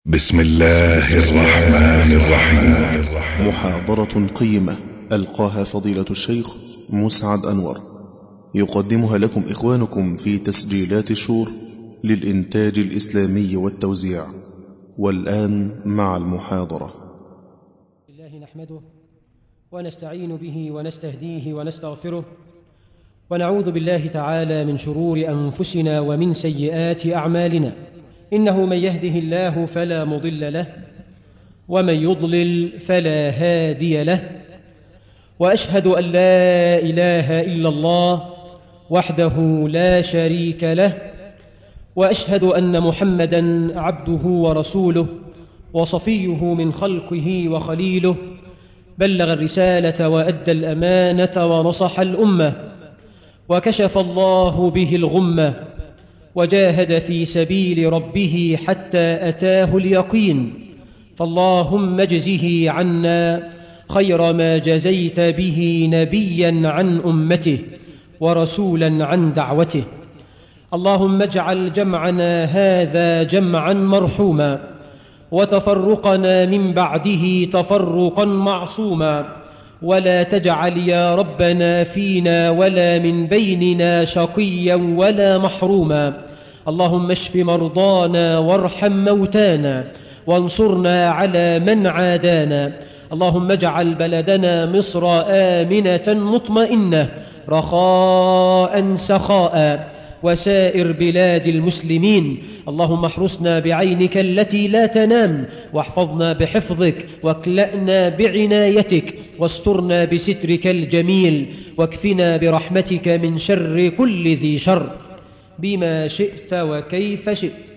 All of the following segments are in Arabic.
بسم الله الرحمن الرحيم. محاضرة قيمة ألقاها فضيلة الشيخ مسعد أنور، يقدمها لكم إخوانكم في تسجيلات شور للإنتاج الإسلامي والتوزيع. والآن مع المحاضرة. الله نحمده ونستعين به ونستهديه ونستغفره، ونعوذ بالله تعالى من شرور أنفسنا ومن سيئات أعمالنا. إنه من يهده الله فلا مضل له، ومن يضلل فلا هادي له. وأشهد أن لا إله إلا الله وحده لا شريك له، وأشهد أن محمدًا عبده ورسوله وصفيه من خلقه وخليله، بلغ الرسالة وأدى الأمانة ونصح الأمة، وكشف الله به الغمة، وجاهد في سبيل ربه حتى أتاه اليقين. فاللهم اجزه عنا خير ما جزيت به نبيا عن أمته ورسولا عن دعوته. اللهم اجعل جمعنا هذا جمعا مرحوما، وتفرقنا من بعده تفرقا معصوما، ولا تجعل يا ربنا فينا ولا من بيننا شقيا ولا محروما. اللهم اشف مرضانا وارحم موتانا، وانصرنا على من عادانا. اللهم اجعل بلدنا مصر آمنة مطمئنة رخاء سخاء، وسائر بلاد المسلمين. اللهم احرسنا بعينك التي لا تنام، واحفظنا بحفظك، واكلأنا بعنايتك، واسترنا بسترك الجميل، واكفنا برحمتك من شر كل ذي شر، بما شئت وكيف شئت.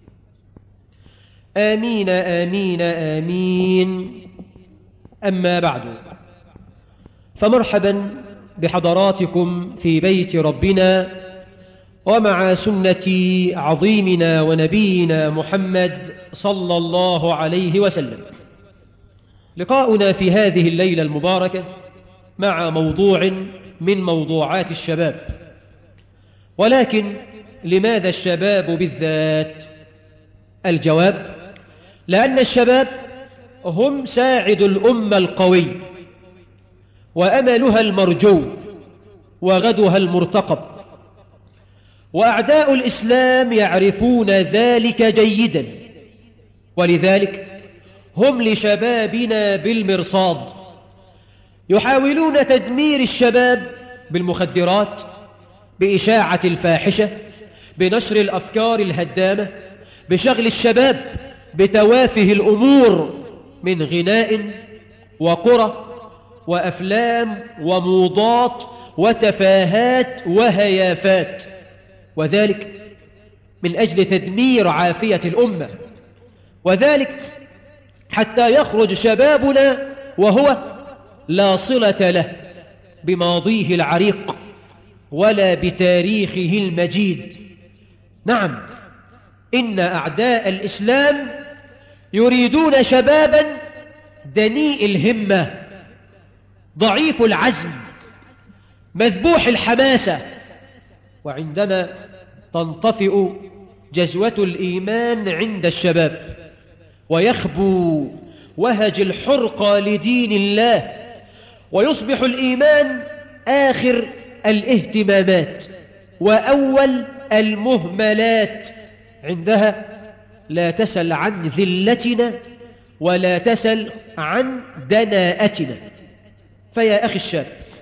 آمين آمين آمين. أما بعد، فمرحبا بحضراتكم في بيت ربنا، ومع سنة عظيمنا ونبينا محمد صلى الله عليه وسلم. لقاؤنا في هذه الليلة المباركة مع موضوع من موضوعات الشباب. ولكن لماذا الشباب بالذات؟ الجواب: لأن الشباب هم ساعد الأمة القوي، وأملها المرجو، وغدها المرتقب. وأعداء الإسلام يعرفون ذلك جيدا، ولذلك هم لشبابنا بالمرصاد. يحاولون تدمير الشباب بالمخدرات، بإشاعة الفاحشة، بنشر الأفكار الهدامة، بشغل الشباب بتوافه الأمور من غناء وقرى وأفلام وموضات وتفاهات وهيافات، وذلك من أجل تدمير عافية الأمة. وذلك حتى يخرج شبابنا وهو لا صلة له بماضيه العريق ولا بتاريخه المجيد. نعم، إن أعداء الإسلام يريدون شبابا دنيء الهمة، ضعيف العزم، مذبوح الحماسة. وعندما تنطفئ جزوة الإيمان عند الشباب، ويخبو وهج الحرقة لدين الله، ويصبح الإيمان آخر الاهتمامات وأول المهملات، عندها لا تسل عن ذلتنا ولا تسل عن دناءتنا. فيا أخي الشاب،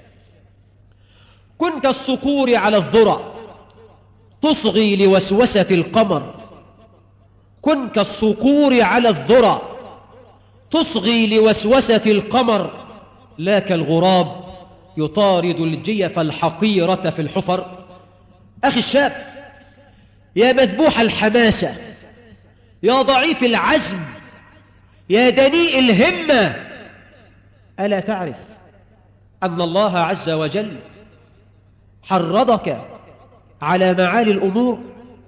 كن كالصقور على الذرة تصغي لوسوسة القمر. كن كالصقور على الذرة تصغي لوسوسة القمر، لا كالغراب يطارد الجيف الحقيرة في الحفر. أخي الشاب، يا مذبوح الحماسة، يا ضعيف العزم، يا دنيء الهمة، ألا تعرف أن الله عز وجل حرضك على معالي الأمور،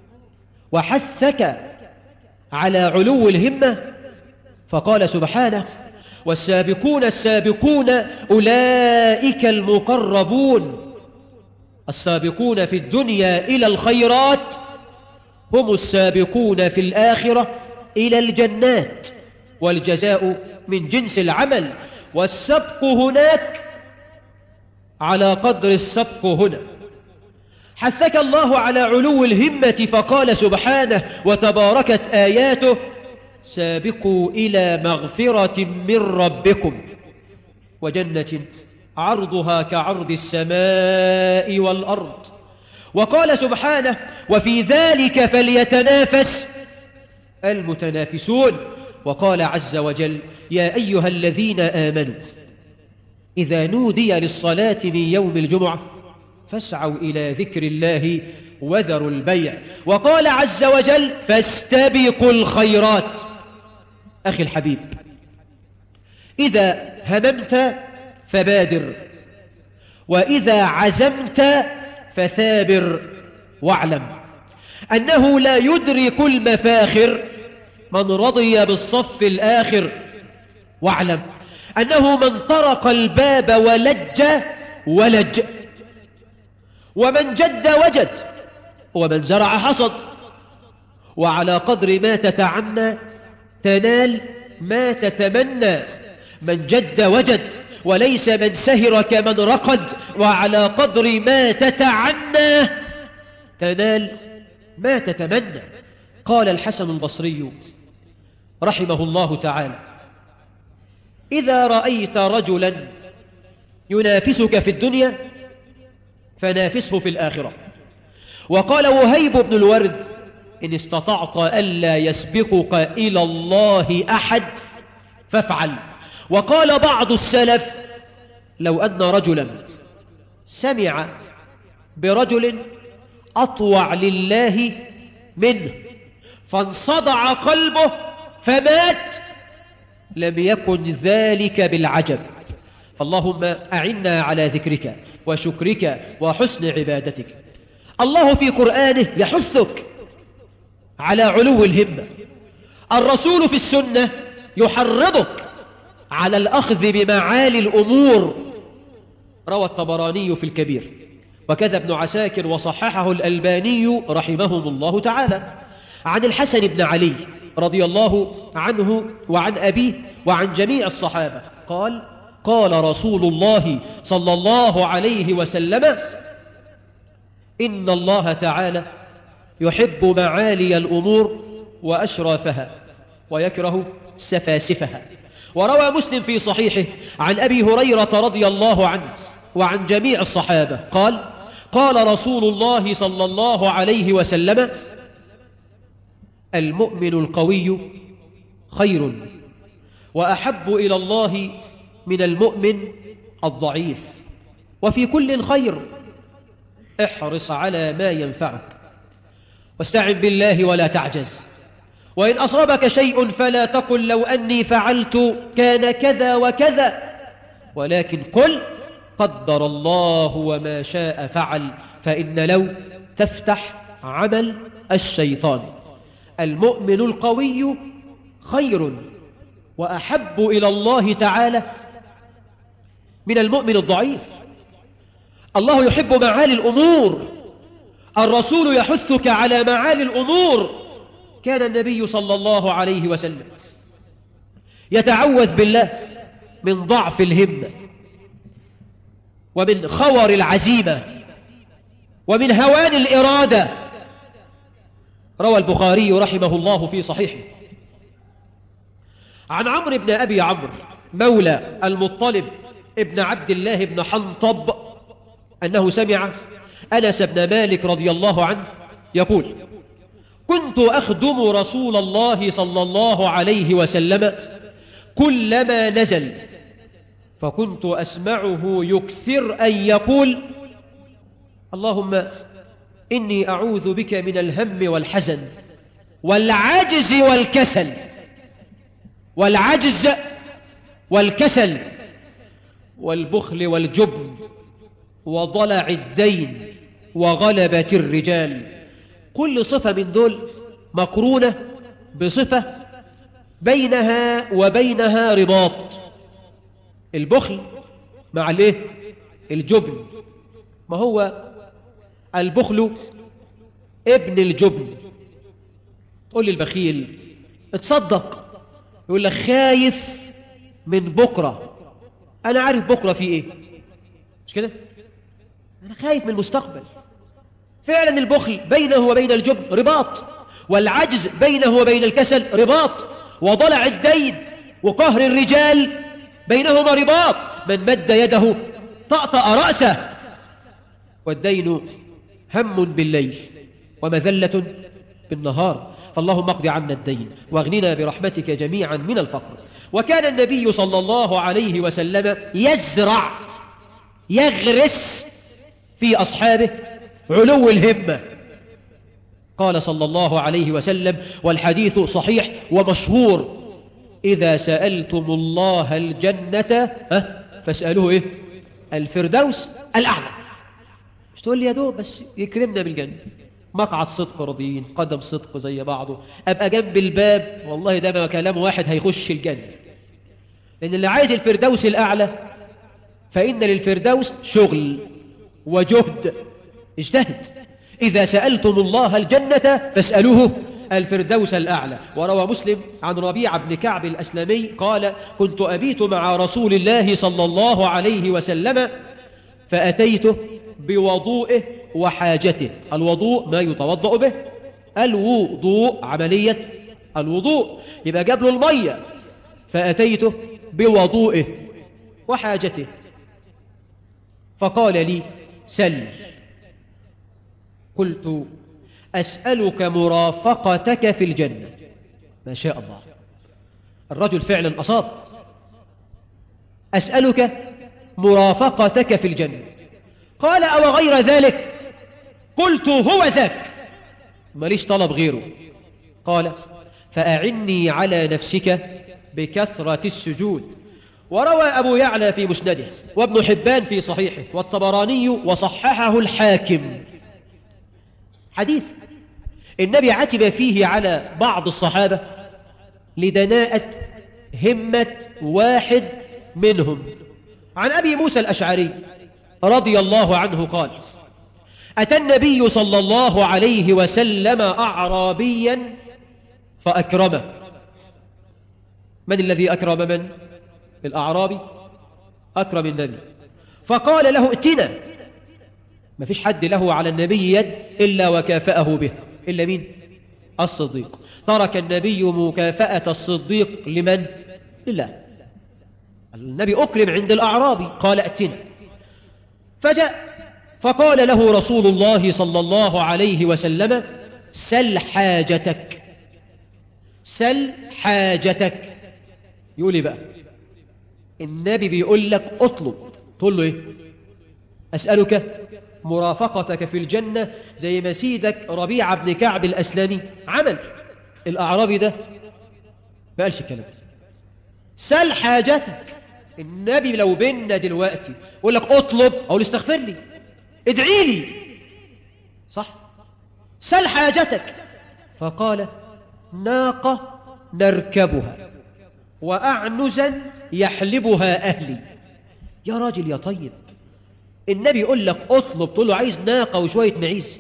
وحثك على علو الهمة؟ فقال سبحانه: والسابقون السابقون أولئك المقربون. السابقون في الدنيا إلى الخيرات هم السابقون في الآخرة إلى الجنات، والجزاء من جنس العمل، والسبق هناك على قدر السبق هنا. حثك الله على علو الهمة فقال سبحانه وتباركت آياته: سابقوا إلى مغفرة من ربكم وجنة عرضها كعرض السماء والأرض. وقال سبحانه: وفي ذلك فليتنافس المتنافسون. وقال عز وجل: يا أيها الذين آمنوا إذا نودي للصلاة من يوم الجمعة فاسعوا إلى ذكر الله وذروا البيع. وقال عز وجل: فاستبقوا الخيرات. أخي الحبيب، إذا هممت فبادر، وإذا عزمت فثابر، واعلم أنه لا يدرك المفاخر من رضي بالصف الآخر، واعلم أنه من طرق الباب ولج، ومن جد وجد، ومن زرع حصد. وعلى قدر ما تتعنى تنال ما تتمنى. من جد وجد، وليس من سهر كمن رقد. وعلى قدر ما تتعنى تنال ما تتمنى. قال الحسن البصري رحمه الله تعالى: إذا رأيت رجلا ينافسك في الدنيا فنافسه في الآخرة. وقال وهيب بن الورد: إن استطعت ألا يسبقك إلى الله أحد فافعل. وقال بعض السلف: لو أن رجلا سمع برجل أطوع لله منه فانصدع قلبه فمات لم يكن ذلك بالعجب. اللهم أعنا على ذكرك وشكرك وحسن عبادتك. الله في قرآنه يحثك على علو الهمة. الرسول في السنة يحرضك على الأخذ بمعالي الأمور. روى الطبراني في الكبير، وكذا ابن عساكر، وصححه الألباني رحمهم الله تعالى، عن الحسن بن علي رضي الله عنه وعن أبيه وعن جميع الصحابة قال: قال رسول الله صلى الله عليه وسلم: إن الله تعالى يحب معالي الأمور وأشرافها ويكره سفاسفها. وروى مسلم في صحيحه عن أبي هريرة رضي الله عنه وعن جميع الصحابة قال: قال رسول الله صلى الله عليه وسلم: المؤمن القوي خير وأحب إلى الله من المؤمن الضعيف، وفي كل خير، احرص على ما ينفعك واستعن بالله ولا تعجز. وإن أصابك شيء فلا تقل لو أني فعلت كان كذا وكذا، ولكن قل قدر الله وما شاء فعل، فإن لو تفتح عمل الشيطان. المؤمن القوي خير وأحب إلى الله تعالى من المؤمن الضعيف. الله يحب معالي الأمور، الرسول يحثك على معالي الأمور. كان النبي صلى الله عليه وسلم يتعوذ بالله من ضعف الهمة ومن خور العزيمة ومن هوان الإرادة. روى البخاري رحمه الله في صحيحه عن عمرو بن أبي عمرو مولى المطلب ابن عبد الله بن حنطب أنه سمع أنس بن مالك رضي الله عنه يقول: كنت أخدم رسول الله صلى الله عليه وسلم كلما نزل، فكنت أسمعه يكثر أن يقول: اللهم إني أعوذ بك من الهم والحزن والعجز والكسل. والعجز والكسل والبخل والجبن وضلع الدين وغلبة الرجال. كل صفة من دول مقرونة بصفة بينها وبينها رباط. البخل مع الايه؟ الجبن. ما هو البخل ابن الجبن. تقول لي البخيل اتصدق، يقول لك خايف من بكرة، أنا عارف بكرة في إيه، مش كده؟ أنا خايف من المستقبل. فعلا البخل بينه وبين الجبن رباط، والعجز بينه وبين الكسل رباط، وضلع الدين وقهر الرجال بينهما رباط. من مد يده طأطأ رأسه، والدين هم بالليل ومذلة بالنهار. فاللهم اقض عنا الدين واغننا برحمتك جميعا من الفقر. وكان النبي صلى الله عليه وسلم يزرع يغرس في أصحابه علو الهمة. قال صلى الله عليه وسلم، والحديث صحيح ومشهور: إذا سألتم الله الجنة فاسألوه إيه؟ الفردوس الأعلى. مش تقول لي يا دوب بس يكرمنا بالجنة، مقعد صدق راضيين، قدم صدق زي بعضه، أبقى جنب الباب، والله ده ما كلام واحد هيخش الجنة. لأن اللي عايز الفردوس الأعلى فإن للفردوس شغل وجهد، اجتهد. إذا سألتم الله الجنة فاسألوه الفردوس الأعلى. وروى مسلم عن ربيعة بن كعب الأسلمي قال: كنت أبيت مع رسول الله صلى الله عليه وسلم فأتيته بوضوئه وحاجته. الوضوء ما يتوضأ به، الوضوء عملية الوضوء، يبقى جاب له المية. فأتيته بوضوئه وحاجته فقال لي: سل. قلت: أسألك مرافقتك في الجنة. ما شاء الله، الرجل فعلا أصاب. أسألك مرافقتك في الجنة. قال: أو غير ذلك؟ قلت: هو ذاك، ماليش طلب غيره. قال: فأعني على نفسك بكثرة السجود. وروى أبو يعلى في مسنده، وابن حبان في صحيحه، والطبراني وصححه الحاكم، حديث النبي عتب فيه على بعض الصحابة لدناءة همة واحد منهم. عن أبي موسى الأشعري رضي الله عنه قال: أتى النبي صلى الله عليه وسلم أعرابيا فأكرمه. من الذي أكرم من؟ الأعرابي أكرم النبي. فقال له: ائتنا. ما فيش حد له على النبي يد إلا وكافأه به، إلا مين؟ الصديق. ترك النبي مكافأة الصديق لمن؟ لله. النبي أكرم عند الأعرابي، قال: ائتنا. فجاء فقال له رسول الله صلى الله عليه وسلم: سل حاجتك، سل حاجتك. يقول لي بقى النبي بيقول لك اطلب، تقول له ايه؟ أسألك مرافقتك في الجنة، زي ما سيدك ربيعة بن كعب الأسلمي عمل. الأعرابي ده ما قالش الكلام ده. سل حاجتك. النبي لو بينا دلوقتي يقول لك اطلب، أو استغفر لي، ادعي لي، صح؟ سل حاجتك. فقال: ناقة نركبها وأعنزا يحلبها أهلي. يا راجل يا طيب، النبي يقول لك اطلب، تقول له عايز ناقة وشوية معيز؟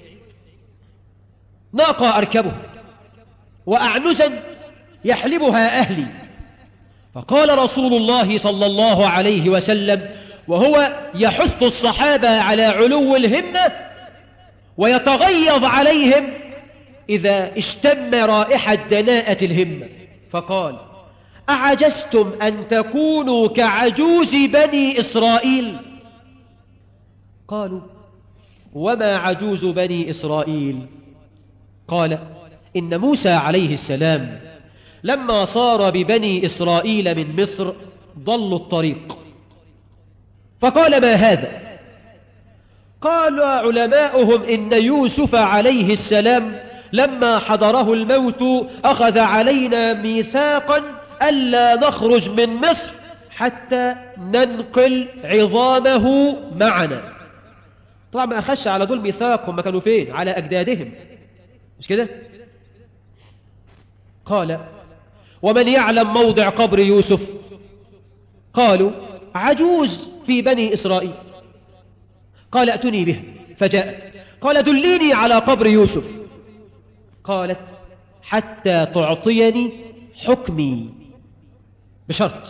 ناقة أركبها وأعنزا يحلبها أهلي. فقال رسول الله صلى الله عليه وسلم وهو يحث الصحابة على علو الهمة ويتغيظ عليهم إذا اشتم رائحة دناءة الهمة، فقال: أعجزتم أن تكونوا كعجوز بني إسرائيل؟ قالوا: وما عجوز بني إسرائيل؟ قال: إن موسى عليه السلام لما صار ببني إسرائيل من مصر ضلوا الطريق. فقال: ما هذا؟ قال علماؤهم: إن يوسف عليه السلام لما حضره الموت أخذ علينا ميثاقا ألا نخرج من مصر حتى ننقل عظامه معنا. طبعا ما أخش على دول ميثاق، هم كانوا فين؟ على أجدادهم، مش كده؟ قال: ومن يعلم موضع قبر يوسف؟ قالوا: عجوز في بني إسرائيل. قال: ائتني به. فجاءت. قال: دليني على قبر يوسف. قالت: حتى تعطيني حكمي، بشرط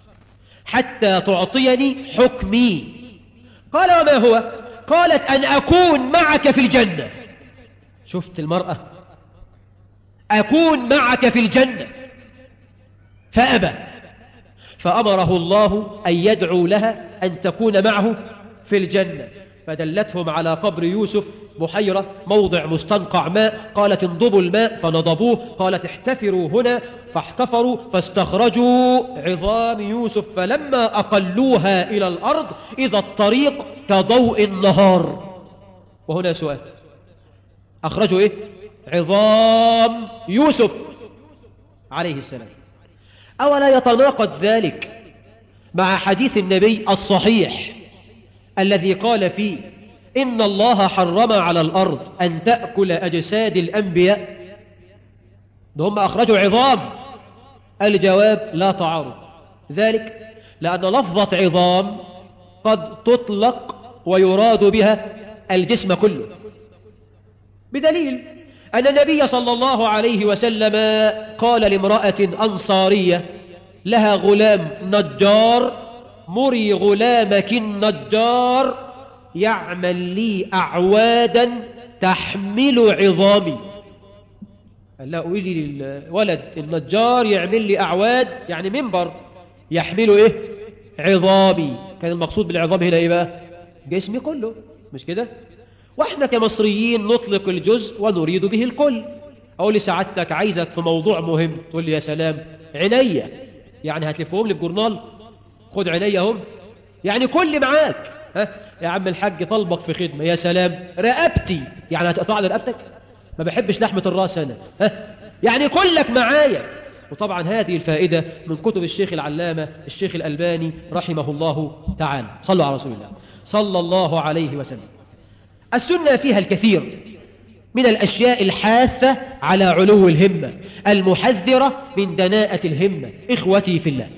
حتى تعطيني حكمي. قال وما هو؟ قالت أن أكون معك في الجنة. شفت المرأة؟ أكون معك في الجنة. فأبى، فأمره الله أن يدعو لها أن تكون معه في الجنة. فدلتهم على قبر يوسف، بحيرة موضع مستنقع ماء. قالت انضبوا الماء فنضبوه. قالت احتفروا هنا فاحتفروا، فاستخرجوا عظام يوسف، فلما أقلوها إلى الأرض إذا الطريق كضوء النهار. وهنا سؤال، أخرجوا إيه؟ عظام يوسف عليه السلام. أولا يتناقض ذلك مع حديث النبي الصحيح الذي قال فيه إن الله حرم على الأرض أن تأكل أجساد الأنبياء؟ ده هم أخرجوا عظام. الجواب لا تعارض، ذلك لأن لفظة عظام قد تطلق ويراد بها الجسم كله، بدليل أن النبي صلى الله عليه وسلم قال لامرأة أنصارية لها غلام نجار: مري غلامك النجار يعمل لي أعوادا تحمل عظامي. قال لا، قولي للولد النجار يعمل لي أعواد، يعني منبر يحمله إيه؟ عظامي. كان المقصود بالعظام هنا إيه بقى؟ جسمي كله، مش كده؟ وإحنا كمصريين نطلق الجزء ونريد به الكل. أقول لسعادتك عايزك في موضوع مهم، تقول لي يا سلام عينيا، يعني هتلفهم لي في جورنال؟ خد عينيا هم، يعني كل معاك. ها يا عم الحاج طلبك في خدمة، يا سلام. رقبتي، يعني هتقطع لي رقبتك؟ ما بحبش لحمة الراس أنا. ها يعني كلك معايا. وطبعا هذه الفائدة من كتب الشيخ العلامة الشيخ الألباني رحمه الله تعالى. صلوا على رسول الله صلى الله عليه وسلم. السنة فيها الكثير من الأشياء الحاثة على علو الهمة، المحذرة من دناءة الهمة. إخوتي في الله،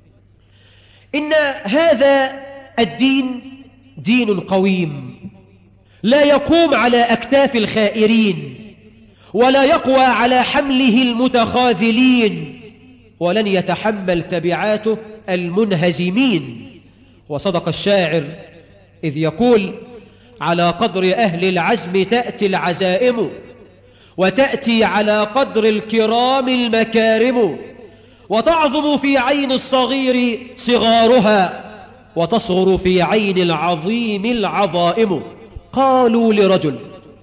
إن هذا الدين دين قويم لا يقوم على أكتاف الخائرين، ولا يقوى على حمله المتخاذلين، ولن يتحمل تبعاته المنهزمين. وصدق الشاعر إذ يقول: على قدر أهل العزم تأتي العزائم، وتأتي على قدر الكرام المكارم، وتعظم في عين الصغير صغارها، وتصغر في عين العظيم العظائم. قالوا لرجل: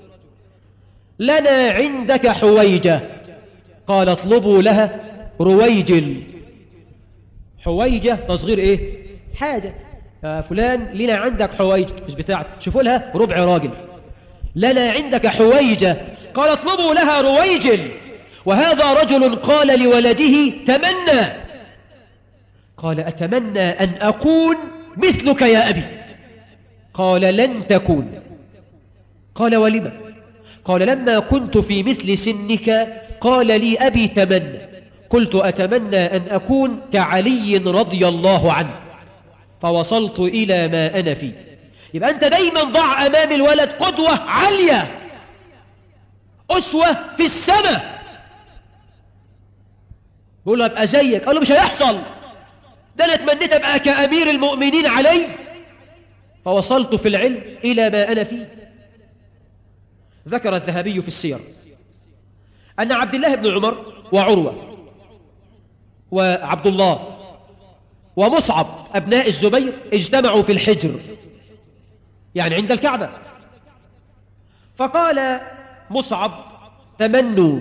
لنا عندك حويجة. قال: اطلبوا لها رويجل. حويجة تصغير ايه؟ حاجة. فلان لنا عندك حويجة، مش بتاعت، شوفوا لها ربع راجل. لنا عندك حويجة. قال: اطلبوا لها رويجل. وهذا رجل قال لولده: تمنى. قال: أتمنى أن أكون مثلك يا أبي. قال: لن تكون. قال: ولم؟ قال: لما كنت في مثل سنك قال لي أبي تمنى، قلت أتمنى أن أكون كعلي رضي الله عنه، فوصلت إلى ما أنا فيه. يبقى أنت دايما ضع أمام الولد قدوة عالية، أسوة في السماء. بقول له أبقى زيك، قال له مش هيحصل، ده أنا اتمنيت أبقى كأمير المؤمنين علي، فوصلت في العلم إلى ما أنا فيه. ذكر الذهبي في السير أن عبد الله بن عمر وعروة وعبد الله ومصعب أبناء الزبير اجتمعوا في الحجر، يعني عند الكعبة. فقال مصعب: تمنوا.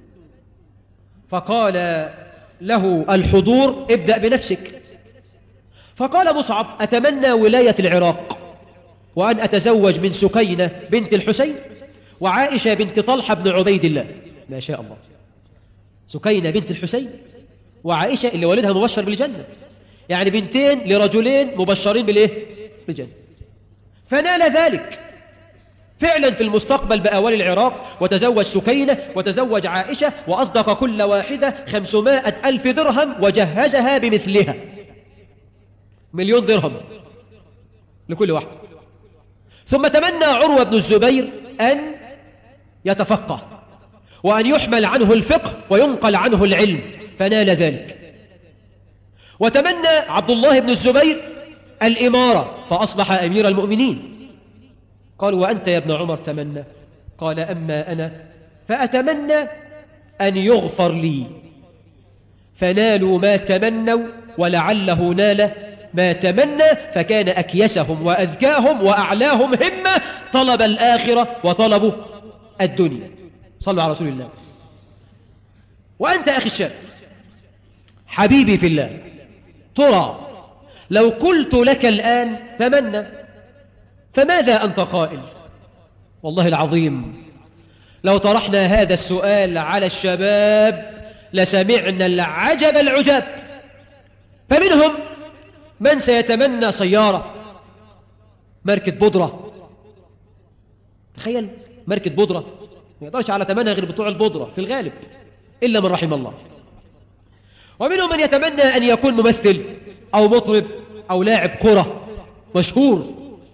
فقال له الحضور: ابدأ بنفسك. فقال مصعب: أتمنى ولاية العراق، وأن أتزوج من سكينة بنت الحسين وعائشة بنت طلحة بن عبيد الله. ما شاء الله، سكينة بنت الحسين وعائشة اللي والدها مبشر بالجنة، يعني بنتين لرجلين مبشرين بالإيه؟ بالجنة. فنال ذلك فعلا في المستقبل بأوالي العراق، وتزوج سكينة وتزوج عائشة، وأصدق كل واحدة 500,000 درهم وجهزها بمثلها، 1,000,000 درهم لكل واحد. ثم تمنى عروة بن الزبير أن يتفقه، وأن يحمل عنه الفقه وينقل عنه العلم، فنال ذلك. وتمنى عبد الله بن الزبير الإمارة فأصبح أمير المؤمنين. قالوا: وأنت يا ابن عمر تمنى؟ قال: أما أنا فأتمنى أن يغفر لي. فنالوا ما تمنوا ولعله نال ما تمنى، فكان أكيسهم وأذكاهم وأعلاهم همة طلب الآخرة وطلبوا الدنيا. صلوا على رسول الله. وأنت أخي الشاب حبيبي في الله، ترى لو قلت لك الآن تمنى فماذا أنت قائل؟ والله العظيم لو طرحنا هذا السؤال على الشباب لسمعنا العجب العجاب. فمنهم من سيتمنى سيارة، ماركة بودرة. تخيل ماركة بودرة، ما يقدرش على ثمنها غير بتوع البودرة في الغالب إلا من رحم الله. ومنهم من يتمنى أن يكون ممثل أو مطرب أو لاعب كرة مشهور.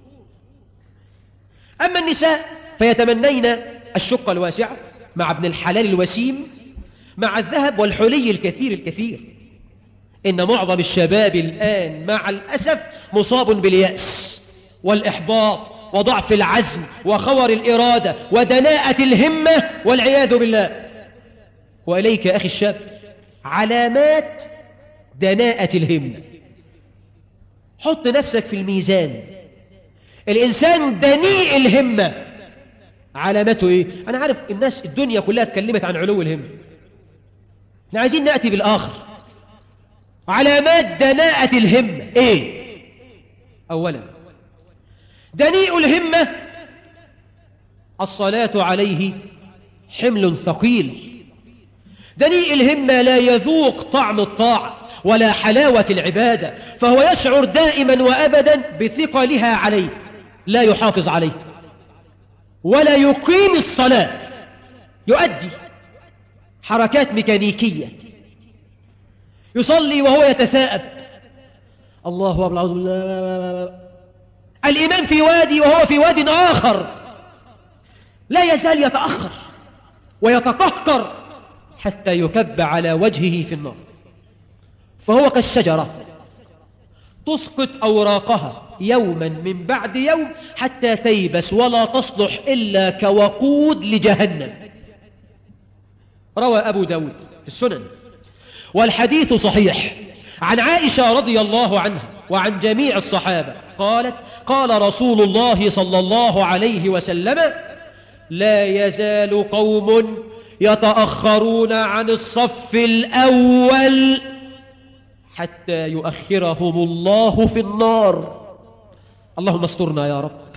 أما النساء فيتمنين الشقة الواسعة مع ابن الحلال الوسيم مع الذهب والحلي الكثير الكثير. إن معظم الشباب الآن مع الأسف مصاب باليأس والإحباط وضعف العزم وخور الإرادة ودناءة الهمة والعياذ بالله. وإليك أخي الشاب علامات دناءة الهمة. حط نفسك في الميزان. الإنسان دنيء الهمة علامته إيه؟ أنا عارف الناس الدنيا كلها اتكلمت عن علو الهمة، احنا عايزين نأتي بالآخر. علامات دناءة الهمة إيه؟ أولا دنيء الهمة الصلاة عليه حمل ثقيل. دنيء الهمة لا يذوق طعم الطاعة ولا حلاوة العبادة، فهو يشعر دائما وأبدا بثقلها عليه، لا يحافظ عليه ولا يقيم الصلاة، يؤدي حركات ميكانيكية، يصلي وهو يتثاءب، الله أكبر، أعوذ بالله، الإمام في وادي وهو في واد آخر، لا يزال يتأخر ويتقهقر حتى يكب على وجهه في النار. فهو كالشجرة تسقط أوراقها يوما من بعد يوم حتى تيبس ولا تصلح إلا كوقود لجهنم. روى أبو داود في السنن والحديث صحيح عن عائشة رضي الله عنها وعن جميع الصحابة قالت: قال رسول الله صلى الله عليه وسلم: لا يزال قوم يتأخرون عن الصف الأول حتى يؤخرهم الله في النار. اللهم استرنا يا رب.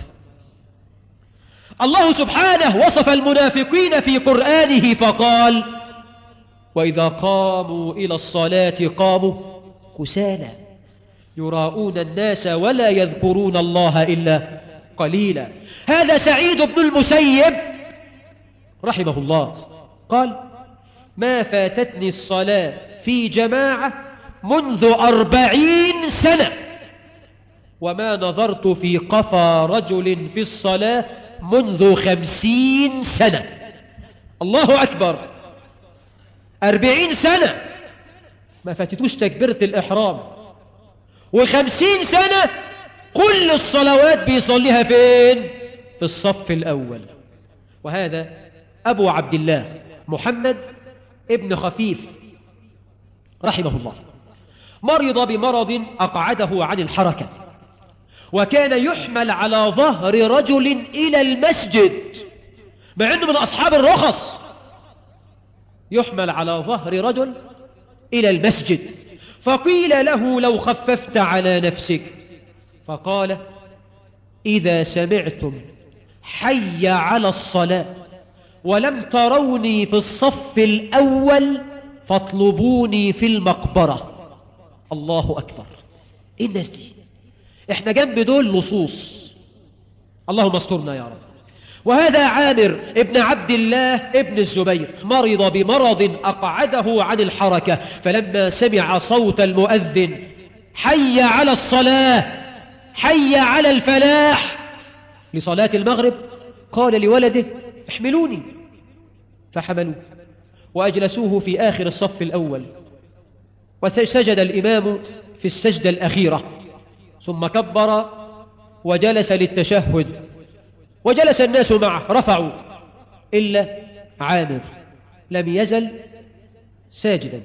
الله سبحانه وصف المنافقين في قرآنه فقال: وإذا قاموا إلى الصلاة قاموا كسالى يراءون الناس ولا يذكرون الله إلا قليلا. هذا سعيد بن المسيب رحمه الله قال: ما فاتتني الصلاة في جماعة منذ 40 سنة، وما نظرت في قفا رجل في الصلاة منذ 50 سنة. الله أكبر، 40 سنة ما فاتتوش تكبيرة الإحرام، و50 سنة كل الصلوات بيصليها فين؟ في الصف الأول. وهذا أبو عبد الله محمد ابن خفيف رحمه الله مرض بمرض أقعده عن الحركة، وكان يحمل على ظهر رجل إلى المسجد، مع أنه من أصحاب الرخص، يحمل على ظهر رجل إلى المسجد. فقيل له: لو خففت على نفسك. فقال: إذا سمعتم حي على الصلاة ولم تروني في الصف الأول فاطلبوني في المقبرة. الله أكبر. إيه الناس دي؟ إحنا جنب دول لصوص، اللهم استرنا يا رب. وهذا عامر ابن عبد الله ابن الزبير مرض بمرض أقعده عن الحركة، فلما سمع صوت المؤذن: حي على الصلاة، حي على الفلاح، لصلاة المغرب، قال لولده: احملوني. فحملوه وأجلسوه في آخر الصف الأول، وسجد الإمام في السجدة الأخيرة ثم كبر وجلس للتشهد وجلس الناس معه رفعوا إلا عامر لم يزل ساجدا.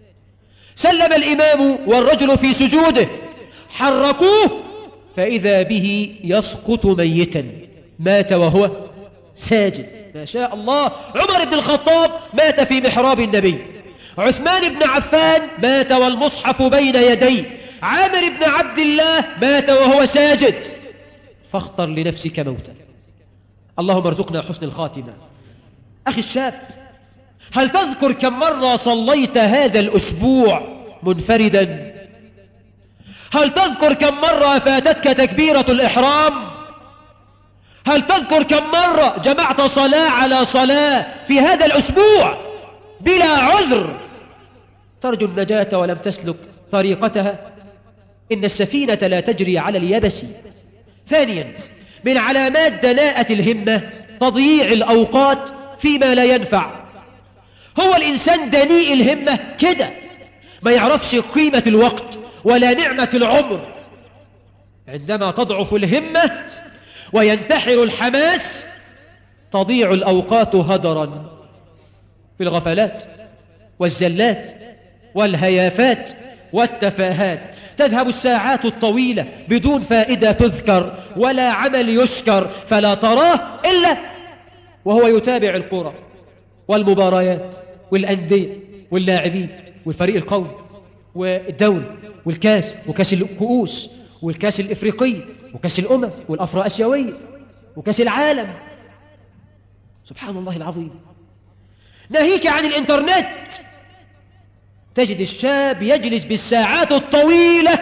سلم الإمام والرجل في سجوده حركوه فإذا به يسقط ميتا مات وهو ساجد. ما شاء الله. عمر بن الخطاب مات في محراب النبي. عثمان بن عفان مات والمصحف بين يديه. عامر بن عبد الله مات وهو ساجد. فاختر لنفسك موتا. اللهم ارزقنا حسن الخاتمة. أخي الشاب، هل تذكر كم مرة صليت هذا الأسبوع منفردا؟ هل تذكر كم مرة فاتتك تكبيرة الإحرام؟ هل تذكر كم مرة جمعت صلاة على صلاة في هذا الأسبوع بلا عذر ترجو النجاة ولم تسلك طريقتها؟ إن السفينة لا تجري على اليبس. ثانيا، من علامات دناءة الهمة تضييع الأوقات فيما لا ينفع. هو الإنسان دنيء الهمة كده ما يعرفش قيمة الوقت ولا نعمة العمر. عندما تضعف الهمة وينتحر الحماس تضيع الأوقات هدرا في الغفلات والزلات والهيافات والتفاهات. تذهب الساعات الطويلة بدون فائدة تذكر ولا عمل يشكر، فلا تراه إلا وهو يتابع الكرة والمباريات والأندية واللاعبين والفريق القومي والدوري والكاس وكاس الكؤوس والكاس الإفريقي وكاس الأمم والأفرو آسيوية وكاس العالم. سبحان الله العظيم. ناهيك عن الإنترنت، تجد الشاب يجلس بالساعات الطويلة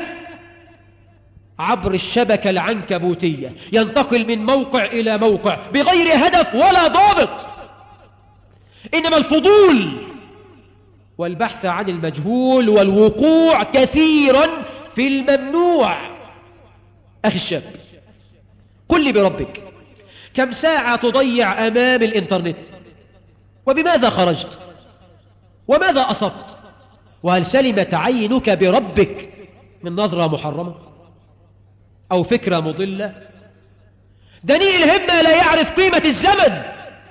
عبر الشبكة العنكبوتية، ينتقل من موقع إلى موقع بغير هدف ولا ضابط، إنما الفضول والبحث عن المجهول والوقوع كثيرا في الممنوع. أخي الشاب، قل لي بربك كم ساعة تضيع أمام الإنترنت؟ وبماذا خرجت؟ وماذا أصبت؟ وهل سلمت عينك بربك من نظرة محرمة أو فكرة مضلة؟ دنيء الهمة لا يعرف قيمة الزمن.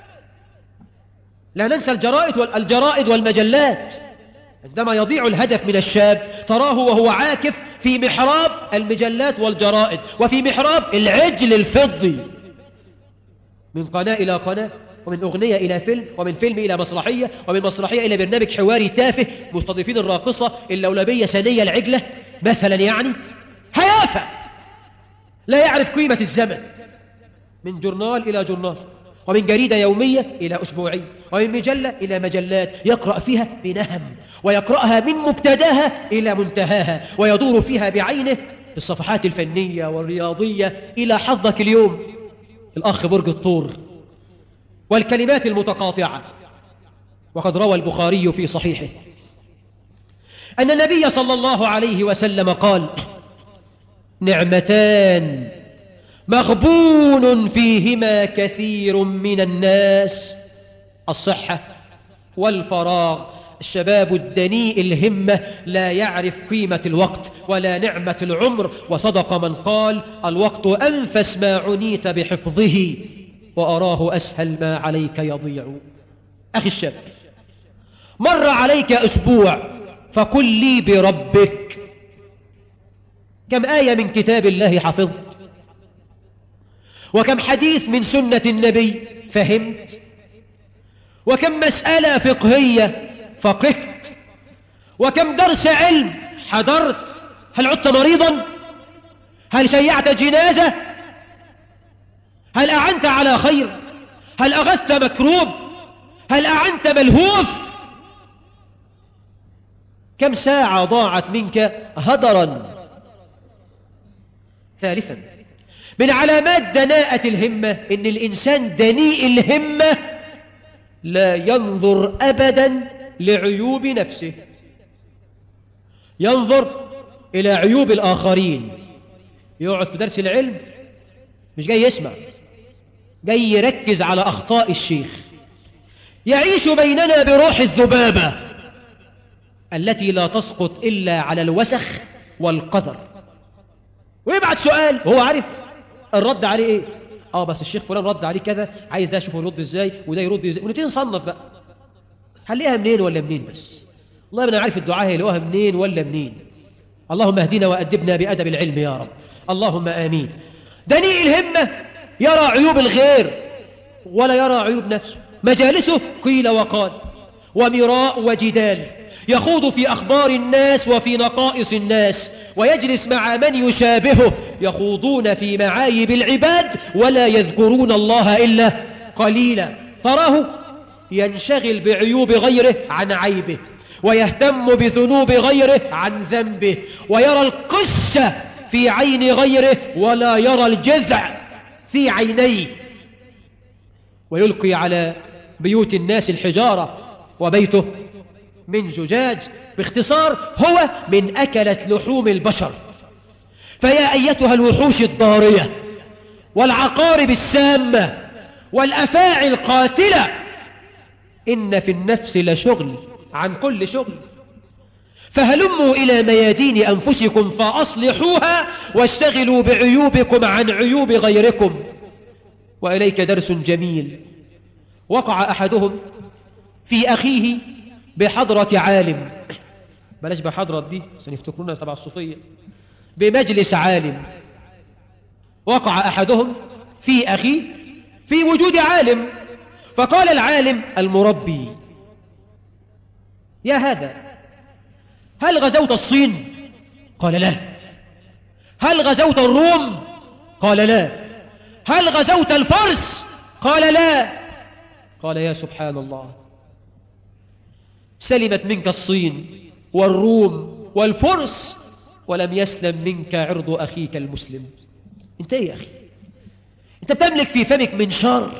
لا ننسى الجرائد والمجلات. عندما يضيع الهدف من الشاب تراه وهو عاكف في محراب المجلات والجرائد وفي محراب العجل الفضي، من قناة إلى قناة، ومن أغنية إلى فيلم، ومن فيلم إلى مسرحية، ومن مسرحية إلى برنامج حواري تافه مستضيفين الراقصة اللولبية سنية العجلة مثلا. يعني هيافة، لا يعرف قيمة الزمن. من جورنال إلى جورنال، ومن جريدة يومية إلى أسبوعية، ومن مجلة إلى مجلات، يقرأ فيها بنهم ويقرأها من مبتداها إلى منتهاها، ويدور فيها بعينه في الصفحات الفنية والرياضية إلى حظك اليوم الأخ برج الطور والكلمات المتقاطعة. وقد روى البخاري في صحيحه أن النبي صلى الله عليه وسلم قال: نعمتان مغبون فيهما كثير من الناس، الصحة والفراغ. الشباب الدنيء الهمة لا يعرف قيمة الوقت ولا نعمة العمر. وصدق من قال: الوقت أنفس ما عنيت بحفظه وأراه أسهل ما عليك يضيع. أخي الشاب، مر عليك أسبوع، فقل لي بربك كم آية من كتاب الله حفظت؟ وكم حديث من سنة النبي فهمت؟ وكم مسألة فقهية فقهت؟ وكم درس علم حضرت؟ هل عدت مريضا؟ هل شيعت جنازة؟ هل أعنت على خير؟ هل أغثت مكروب؟ هل أعنت ملهوف؟ كم ساعة ضاعت منك هدرا؟ ثالثا، من علامات دناءة الهمة إن الإنسان دنيء الهمة لا ينظر أبدا لعيوب نفسه، ينظر إلى عيوب الآخرين. يقعد في درس العلم مش جاي يسمع، جاي يركز على أخطاء الشيخ. يعيش بيننا بروح الذبابة، التي لا تسقط إلا على الوسخ والقذر. ويبعت سؤال وهو عارف الرد عليه إيه. بس الشيخ فلان رد عليه كذا، عايز ده أشوفه يرد إزاي وده يرد إزاي، ونبتدي نصنف بقى هنلاقيها منين ولا منين. بس والله أنا عارف الدعاء هيلاقوها منين ولا منين. اللهم اهدنا وأدبنا بأدب العلم يا رب، اللهم آمين. دنيء الهمة يرى عيوب الغير ولا يرى عيوب نفسه، مجالسه قيل وقال ومراء وجدال، يخوض في أخبار الناس وفي نقائص الناس، ويجلس مع من يشابهه، يخوضون في معايب العباد ولا يذكرون الله إلا قليلا. تراه ينشغل بعيوب غيره عن عيبه، ويهتم بذنوب غيره عن ذنبه، ويرى القشة في عين غيره ولا يرى الجذع في عينيه، ويلقي على بيوت الناس الحجارة وبيته من زجاج. باختصار هو من أكلة لحوم البشر. فيا أيتها الوحوش الضارية والعقارب السامة والأفاعي القاتلة، إن في النفس لشغل عن كل شغل، فهلموا إلى ميادين أنفسكم فأصلحوها واشتغلوا بعيوبكم عن عيوب غيركم. وإليك درس جميل. وقع أحدهم في أخيه بحضرة عالم، بلاش بحضرة دي سنفتكرونها تبع الصوفية، بمجلس عالم. وقع أحدهم في أخيه في وجود عالم، فقال العالم المربي: يا هذا، هل غزوت الصين؟ قال لا. هل غزوت الروم؟ قال لا. هل غزوت الفرس؟ قال لا. قال: يا سبحان الله، سلمت منك الصين والروم والفرس ولم يسلم منك عرض أخيك المسلم. انت ايه يا أخي؟ انت بتملك في فمك من شر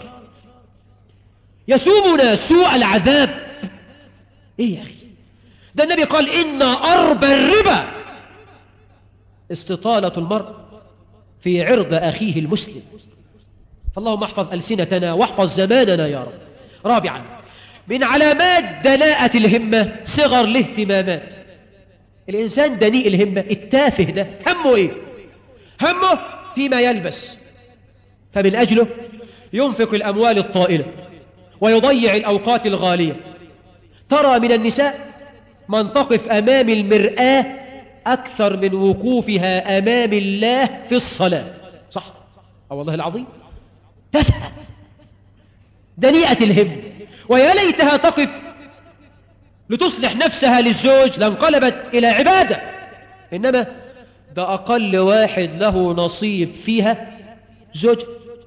يسومنا سوء العذاب. ايه يا أخي؟ ده النبي قال: إن أربى الربا استطالة المرء في عرض أخيه المسلم. فاللهم احفظ ألسنتنا واحفظ زماننا يا رب. رابعا، من علامات دناءة الهمة صغر الاهتمامات. الإنسان دنيء الهمة التافه ده همه إيه؟ همه فيما يلبس، فمن أجله ينفق الأموال الطائلة ويضيع الأوقات الغالية. ترى من النساء من تقف أمام المرآة أكثر من وقوفها أمام الله في الصلاة. صح؟ والله العظيم تفهم دنيئة الهم. ويا ليتها تقف لتصلح نفسها للزوج لانقلبت إلى عبادة، إنما ده أقل واحد له نصيب فيها زوج.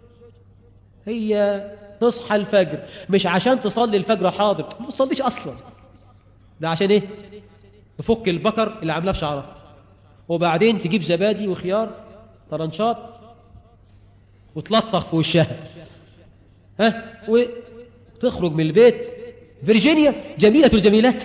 هي تصحى الفجر مش عشان تصلي الفجر حاضر، ما تصليش أصلا، ده عشان إيه؟ تفك البكر اللي عاملاه في شعرها، وبعدين تجيب زبادي وخيار طرنشات وتلطخ في وشها، وتخرج من البيت فيرجينيا جميلة الجميلات.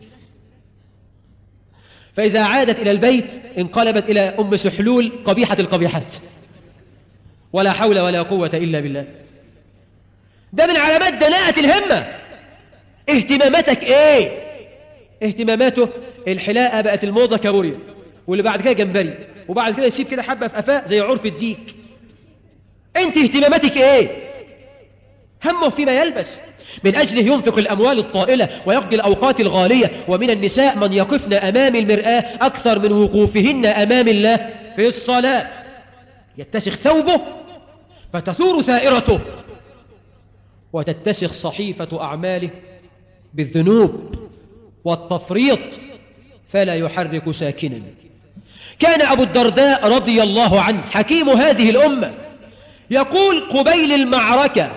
فإذا عادت إلى البيت انقلبت إلى أم سحلول قبيحة القبيحات. ولا حول ولا قوة إلا بالله. ده من علامات دناءة الهمة. اهتماماتك ايه؟ اهتماماته الحلاقة بقت الموضة كابوريا، واللي بعد كده جمبري، وبعد كده يسيب كده حبة في قفاه زي عرف الديك. انت اهتماماتك ايه؟ همه فيما يلبس، من أجله ينفق الأموال الطائلة ويقضي الأوقات الغالية. ومن النساء من يقفن أمام المرآة أكثر من وقوفهن أمام الله في الصلاة. يتسخ ثوبه فتثور ثائرته، وتتسخ صحيفة أعماله بالذنوب والتفريط فلا يحرك ساكنا. كان أبو الدرداء رضي الله عنه حكيم هذه الأمة يقول قبيل المعركة: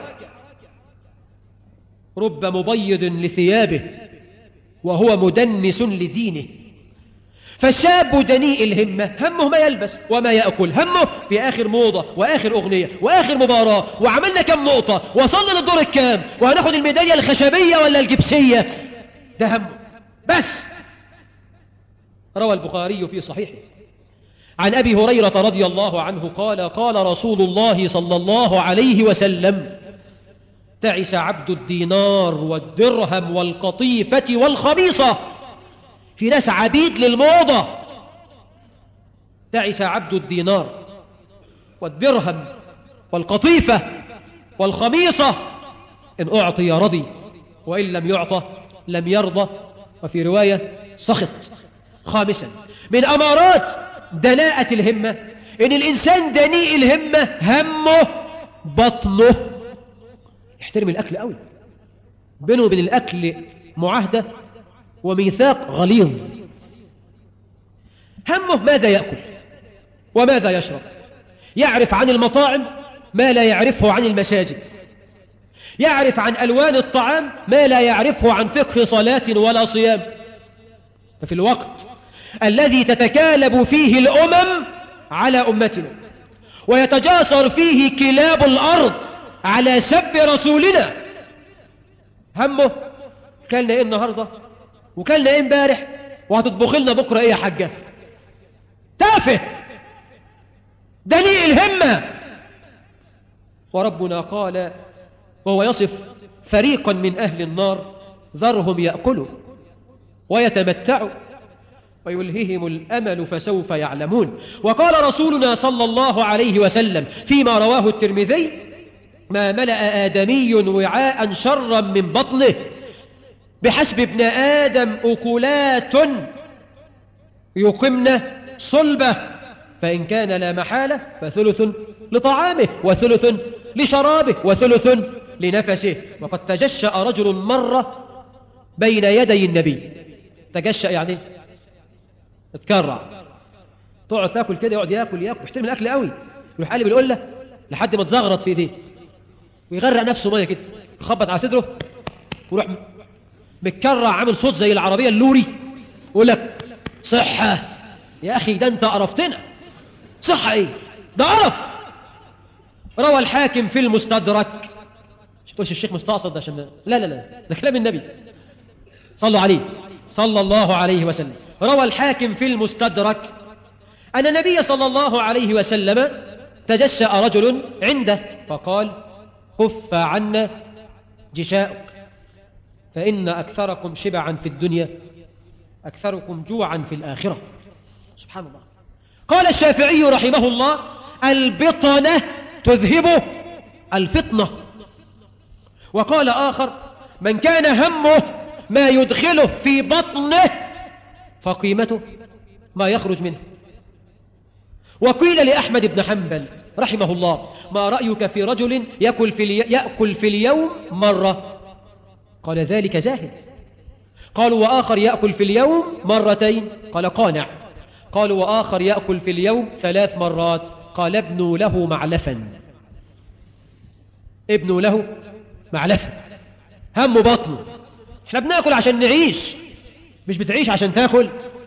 رب مبيض لثيابه وهو مدنس لدينه. فالشاب دنيء الهمة همه ما يلبس وما يأكل، همه في آخر موضة وآخر أغنية وآخر مباراة، وعملنا كم نقطة، وصلنا للدور الكام، وهناخد الميدالية الخشبية ولا الجبسية. ده همه بس. روى البخاري في صحيحه عن أبي هريرة رضي الله عنه قال: قال رسول الله صلى الله عليه وسلم: تعس عبد الدينار والدرهم والقطيفة والخميصة في ناس عبيد للموضة. تعس عبد الدينار والدرهم والقطيفة والخميصة، إن أعطي رضي وإن لم يعطى لم يرضى، وفي رواية سخط. خامسا من أمارات دناءة الهمة إن الإنسان دنيء الهمة همه بطنه. يحترم الأكل قوي، بينه وبين الأكل معاهدة وميثاق غليظ. همه ماذا يأكل وماذا يشرب، يعرف عن المطاعم ما لا يعرفه عن المساجد، يعرف عن ألوان الطعام ما لا يعرفه عن فقه صلاة ولا صيام. ففي الوقت الذي تتكالب فيه الأمم على أمتنا ويتجاسر فيه كلاب الأرض على سب رسولنا، همه كلنا إيه النهاردة وكلنا إيه امبارح وهتطبخ لنا بكرة إيه يا حاجة. تافه دنيء الهمة. وربنا قال وهو يصف فريقا من أهل النار ذرهم يأكلوا ويتمتعوا ويلههم الأمل فسوف يعلمون. وقال رسولنا صلى الله عليه وسلم فيما رواه الترمذي ما ملأ آدمي وعاء شرا من بطنه بحسب ابن آدم أكلات يقمن صلبه، فإن كان لا محالة فثلث لطعامه وثلث لشرابه وثلث لنفسه. وقد تجشأ رجل مرة بين يدي النبي. تجشأ يعني اتكرع، تقعد تاكل كده، يقعد ياكل يحترم الاكل قوي، يروح قلب القله لحد ما تزغرط في ايديه ويغرق نفسه ميه كده، يخبط على صدره ويروح متكرع عامل صوت زي العربيه اللوري ويقول لك صحه. يا اخي ده انت قرفتنا، صحه ايه ده قرف. روى الحاكم في المستدرك. مش تقولش الشيخ مستقصد عشان لا ده كلام النبي، صلوا عليه صلى الله عليه وسلم. روى الحاكم في المستدرك أن النبي صلى الله عليه وسلم تجشأ رجل عنده فقال كف عنا جشاؤك فإن أكثركم شبعا في الدنيا أكثركم جوعا في الآخرة. سبحان الله. قال الشافعي رحمه الله البطنة تذهب الفطنة. وقال آخر من كان همه ما يدخله في بطنه فقيمته ما يخرج منه. وقيل لأحمد بن حنبل رحمه الله ما رأيك في رجل يأكل في اليوم مرة؟ قال ذلك زاهد. قالوا وآخر يأكل في اليوم مرتين؟ قال قانع. قالوا وآخر يأكل في اليوم 3 مرات؟ قال ابنوا له معلفا. ابنوا له معلفا. هم بطنه. احنا بناكل عشان نعيش، مش بتعيش عشان تاكل.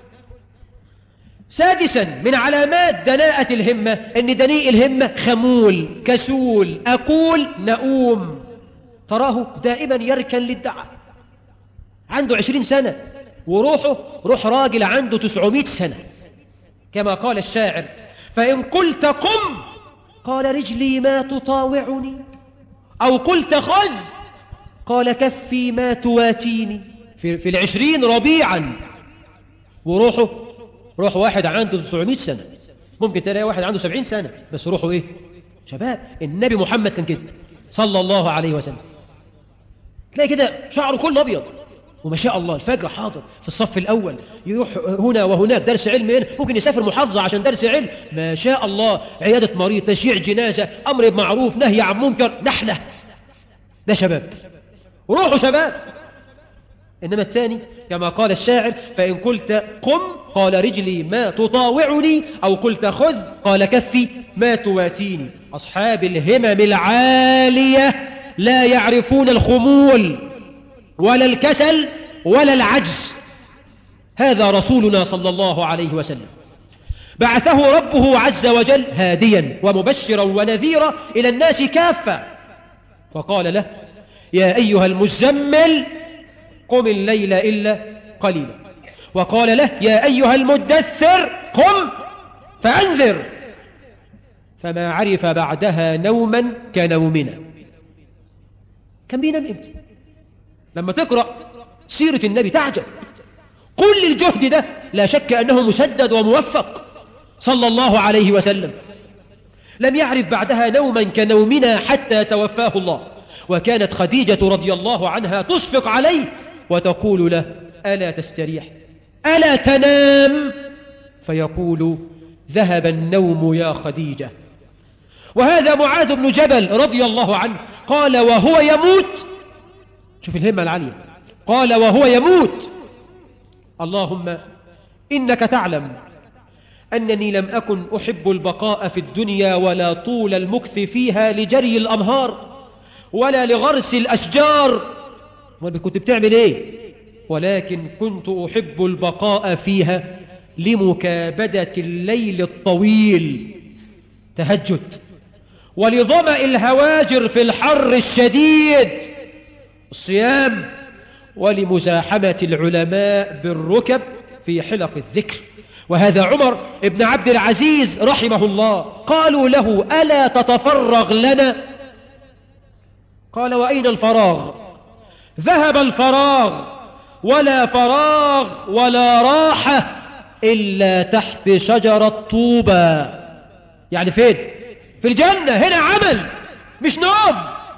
سادسا من علامات دناءة الهمة ان دنيء الهمة خمول كسول أقول نؤوم. تراه دائما يركن للدعاء، عنده 20 سنة وروحه روح راجل عنده 900 سنة، كما قال الشاعر فإن قلت قم قال رجلي ما تطاوعني، أو قلت خذ قال كفي ما تواتيني. في 20 ربيعا وروحه روح واحد عنده 900 سنة. ممكن تلاقي واحد عنده 70 سنة بس روحه ايه شباب. النبي محمد كان كده صلى الله عليه وسلم، تلاقي كده شعره كله أبيض وما شاء الله الفجر حاضر في الصف الأول، يروح هنا وهناك درس علم هنا، ممكن يسافر محافظة عشان درس علم، ما شاء الله عيادة مريض، تشييع جنازة، أمر بمعروف، نهي عن منكر، نحلة. ده شباب وروحه شباب. إنما الثاني كما قال الشاعر فإن قلت قم قال رجلي ما تطاوعني، أو قلت خذ قال كفي ما تواتيني. أصحاب الهمم العالية لا يعرفون الخمول ولا الكسل ولا العجز. هذا رسولنا صلى الله عليه وسلم بعثه ربه عز وجل هاديا ومبشرا ونذيرا إلى الناس كافة، وقال له يا أيها المزمل قم الليل إلا قليلا، وقال له يا أيها المدثر قم فأنذر، فما عرف بعدها نوما كنومنا. كان بينام امتى؟ لما تقرأ سيرة النبي تعجب، كل الجهد ده لا شك أنه مسدد وموفق صلى الله عليه وسلم. لم يعرف بعدها نوما كنومنا حتى توفاه الله. وكانت خديجة رضي الله عنها تشفق عليه وتقول له: ألا تستريح؟ ألا تنام؟ فيقول: ذهب النوم يا خديجة. وهذا معاذ بن جبل رضي الله عنه قال وهو يموت، شوف الهمة العالية، قال وهو يموت: اللهم إنك تعلم أنني لم أكن أحب البقاء في الدنيا ولا طول المكث فيها لجري الأنهار ولا لغرس الأشجار. كنت بتعمل إيه؟ ولكن كنت أحب البقاء فيها لمكابدة الليل الطويل، تهجد، ولظمأ الهواجر في الحر الشديد، الصيام، ولمزاحمة العلماء بالركب في حلق الذكر. وهذا عمر بن عبد العزيز رحمه الله. قالوا له: ألا تتفرغ لنا؟ قال: وأين الفراغ؟ ذهب الفراغ، ولا فراغ ولا راحة إلا تحت شجرة طوبى. يعني فين؟ في الجنة. هنا عمل مش نوم.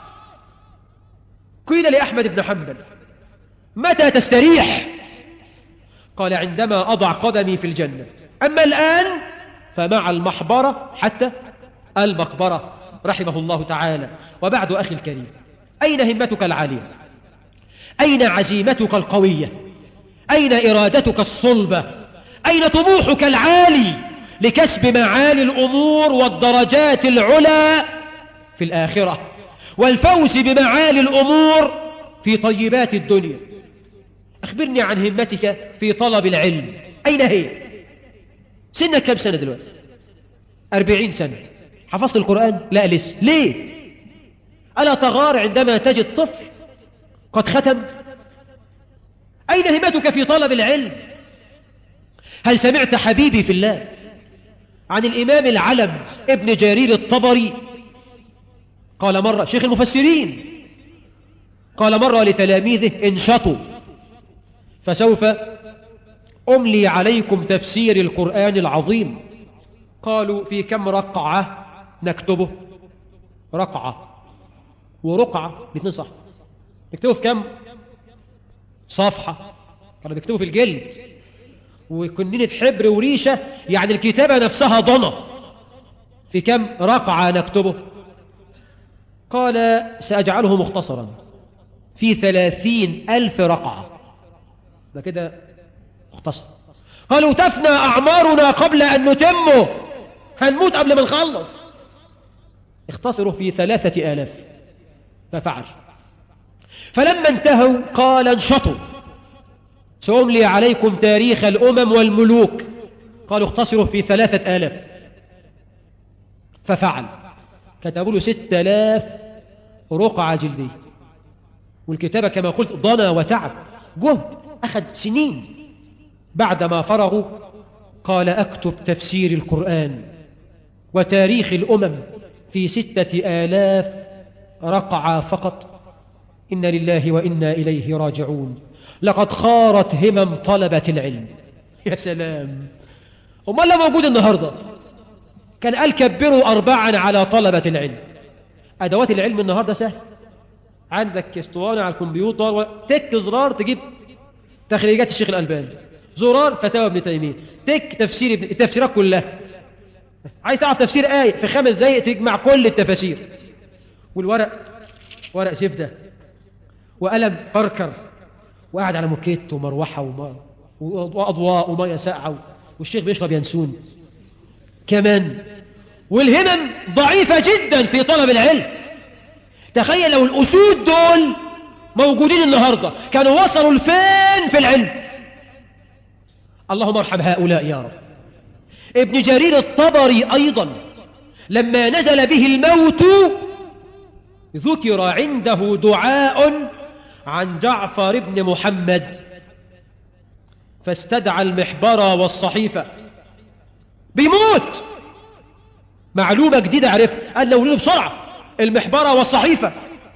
قيل لأحمد بن حنبل: متى تستريح؟ قال: عندما أضع قدمي في الجنة. أما الآن فمع المحبرة حتى المقبرة، رحمه الله تعالى. وبعد أخي الكريم، أين همتك العالية؟ أين عزيمتك القوية؟ أين إرادتك الصلبة؟ أين طموحك العالي لكسب معالي الأمور والدرجات العلى في الآخرة والفوز بمعالي الأمور في طيبات الدنيا؟ أخبرني عن همتك في طلب العلم، أين هي؟ سنك كم سنة دلوقتي؟ 40 سنة. حفظت القرآن؟ لا لسه. ليه؟ ألا تغار عندما تجد طفل قد ختم؟ أين همتك في طلب العلم؟ هل سمعت حبيبي في الله عن الإمام العلم ابن جرير الطبري؟ قال مرة، شيخ المفسرين، قال مرة لتلاميذه: انشطوا فسوف أملي عليكم تفسير القرآن العظيم. قالوا: في كم رقعة نكتبه؟ رقعة ورقعة الاثنين صح. نكتبه في كم صفحة؟ قالوا: بيكتبوا في الجلد وكنينة حبر وريشة، يعني الكتابة نفسها ضنة. في كم رقعة نكتبه؟ قال: سأجعله مختصرا في 30,000 رقعة. ده كده مختصر. قالوا: تفنى أعمارنا قبل أن نتمه، هنموت قبل ما نخلص. اختصروا في 3,000. ففعل. فلما انتهوا قال: انشطوا سأملي عليكم تاريخ الأمم والملوك. قالوا: اختصروا في 3,000. ففعل. كتبوا له 6,000 رقعة جلدية، والكتابة كما قلت ضنا وتعب، جهد أخذ سنين. بعدما فرغوا قال: أكتب تفسير القرآن وتاريخ الأمم في 6,000 رقعة فقط. إن لله وإنا إليه راجعون. لقد خارت همم طلبة العلم. يا سلام. أمال لو موجود النهاردة كان قال: كبروا 4 على طلبة العلم. أدوات العلم النهاردة سهل، عندك اسطوانة على الكمبيوتر، تك زرار تجيب تخريجات الشيخ الألباني، زرار فتاوى ابن تيمية، تك تفسير التفسيرات كلها. عايز تعرف تفسير آية في 5 دقايق تجمع كل التفاسير. والورق ورق زبدة وقلم باركر، وقاعد على موكيت ومروحة وأضواء ومية ساقعة، والشيخ بيشرب ينسون كمان. والهمم ضعيفة جدا في طلب العلم. تخيل لو الأسود دول موجودين النهاردة كانوا وصلوا لفين في العلم. اللهم ارحم هؤلاء يا رب. ابن جرير الطبري أيضا لما نزل به الموت ذكر عنده دعاء عن جعفر بن محمد، فاستدعى المحبرة والصحيفة. بيموت. معلومة جديدة عرف قال له بسرعة المحبرة والصحيفة،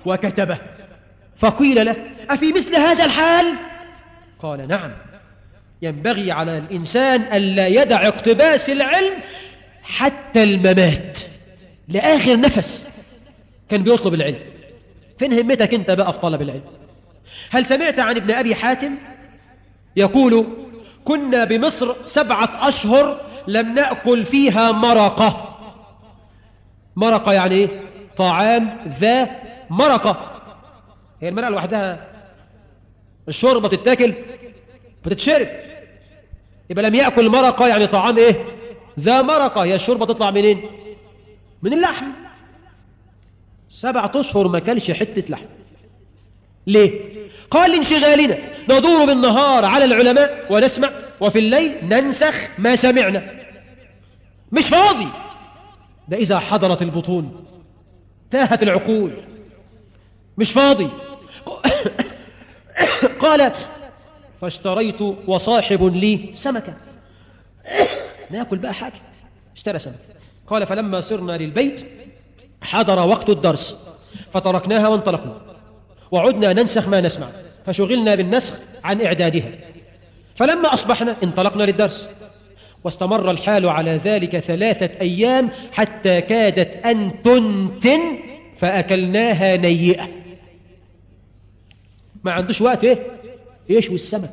وكتبه. فقيل له: أفي مثل هذا الحال؟ قال: نعم، ينبغي على الإنسان ألا يدع اقتباس العلم حتى الممات، لآخر نفس كان بيطلب العلم. فين همتك أنت بقى في طلب العلم؟ هل سمعت عن ابن أبي حاتم يقول: كنا بمصر 7 أشهر لم نأكل فيها مرقة. مرقة يعني إيه؟ طعام ذا مرقة. هي المرقة لوحدها الشوربة بتتاكل بتتشرب، يبقى لم يأكل مرقة يعني طعام إيه؟ ذا مرقة. هي الشوربة تطلع منين؟ من اللحم. 7 أشهر ما كلش حتة لحم. ليه؟ قال: لانشغالنا ندور بالنهار على العلماء ونسمع، وفي الليل ننسخ ما سمعنا. مش فاضي. ده إذا حضرت البطون تاهت العقول. مش فاضي. قال: فاشتريت وصاحب لي سمكة، ناكل بقى حاجة. اشترى سمكة. قال: فلما صرنا للبيت حضر وقت الدرس فتركناها وانطلقنا، وعدنا ننسخ ما نسمع، فشغلنا بالنسخ عن إعدادها. فلما أصبحنا انطلقنا للدرس، واستمر الحال على ذلك 3 أيام حتى كادت أن تنتن فأكلناها نيئة. ما عندوش وقت يشوي السمك.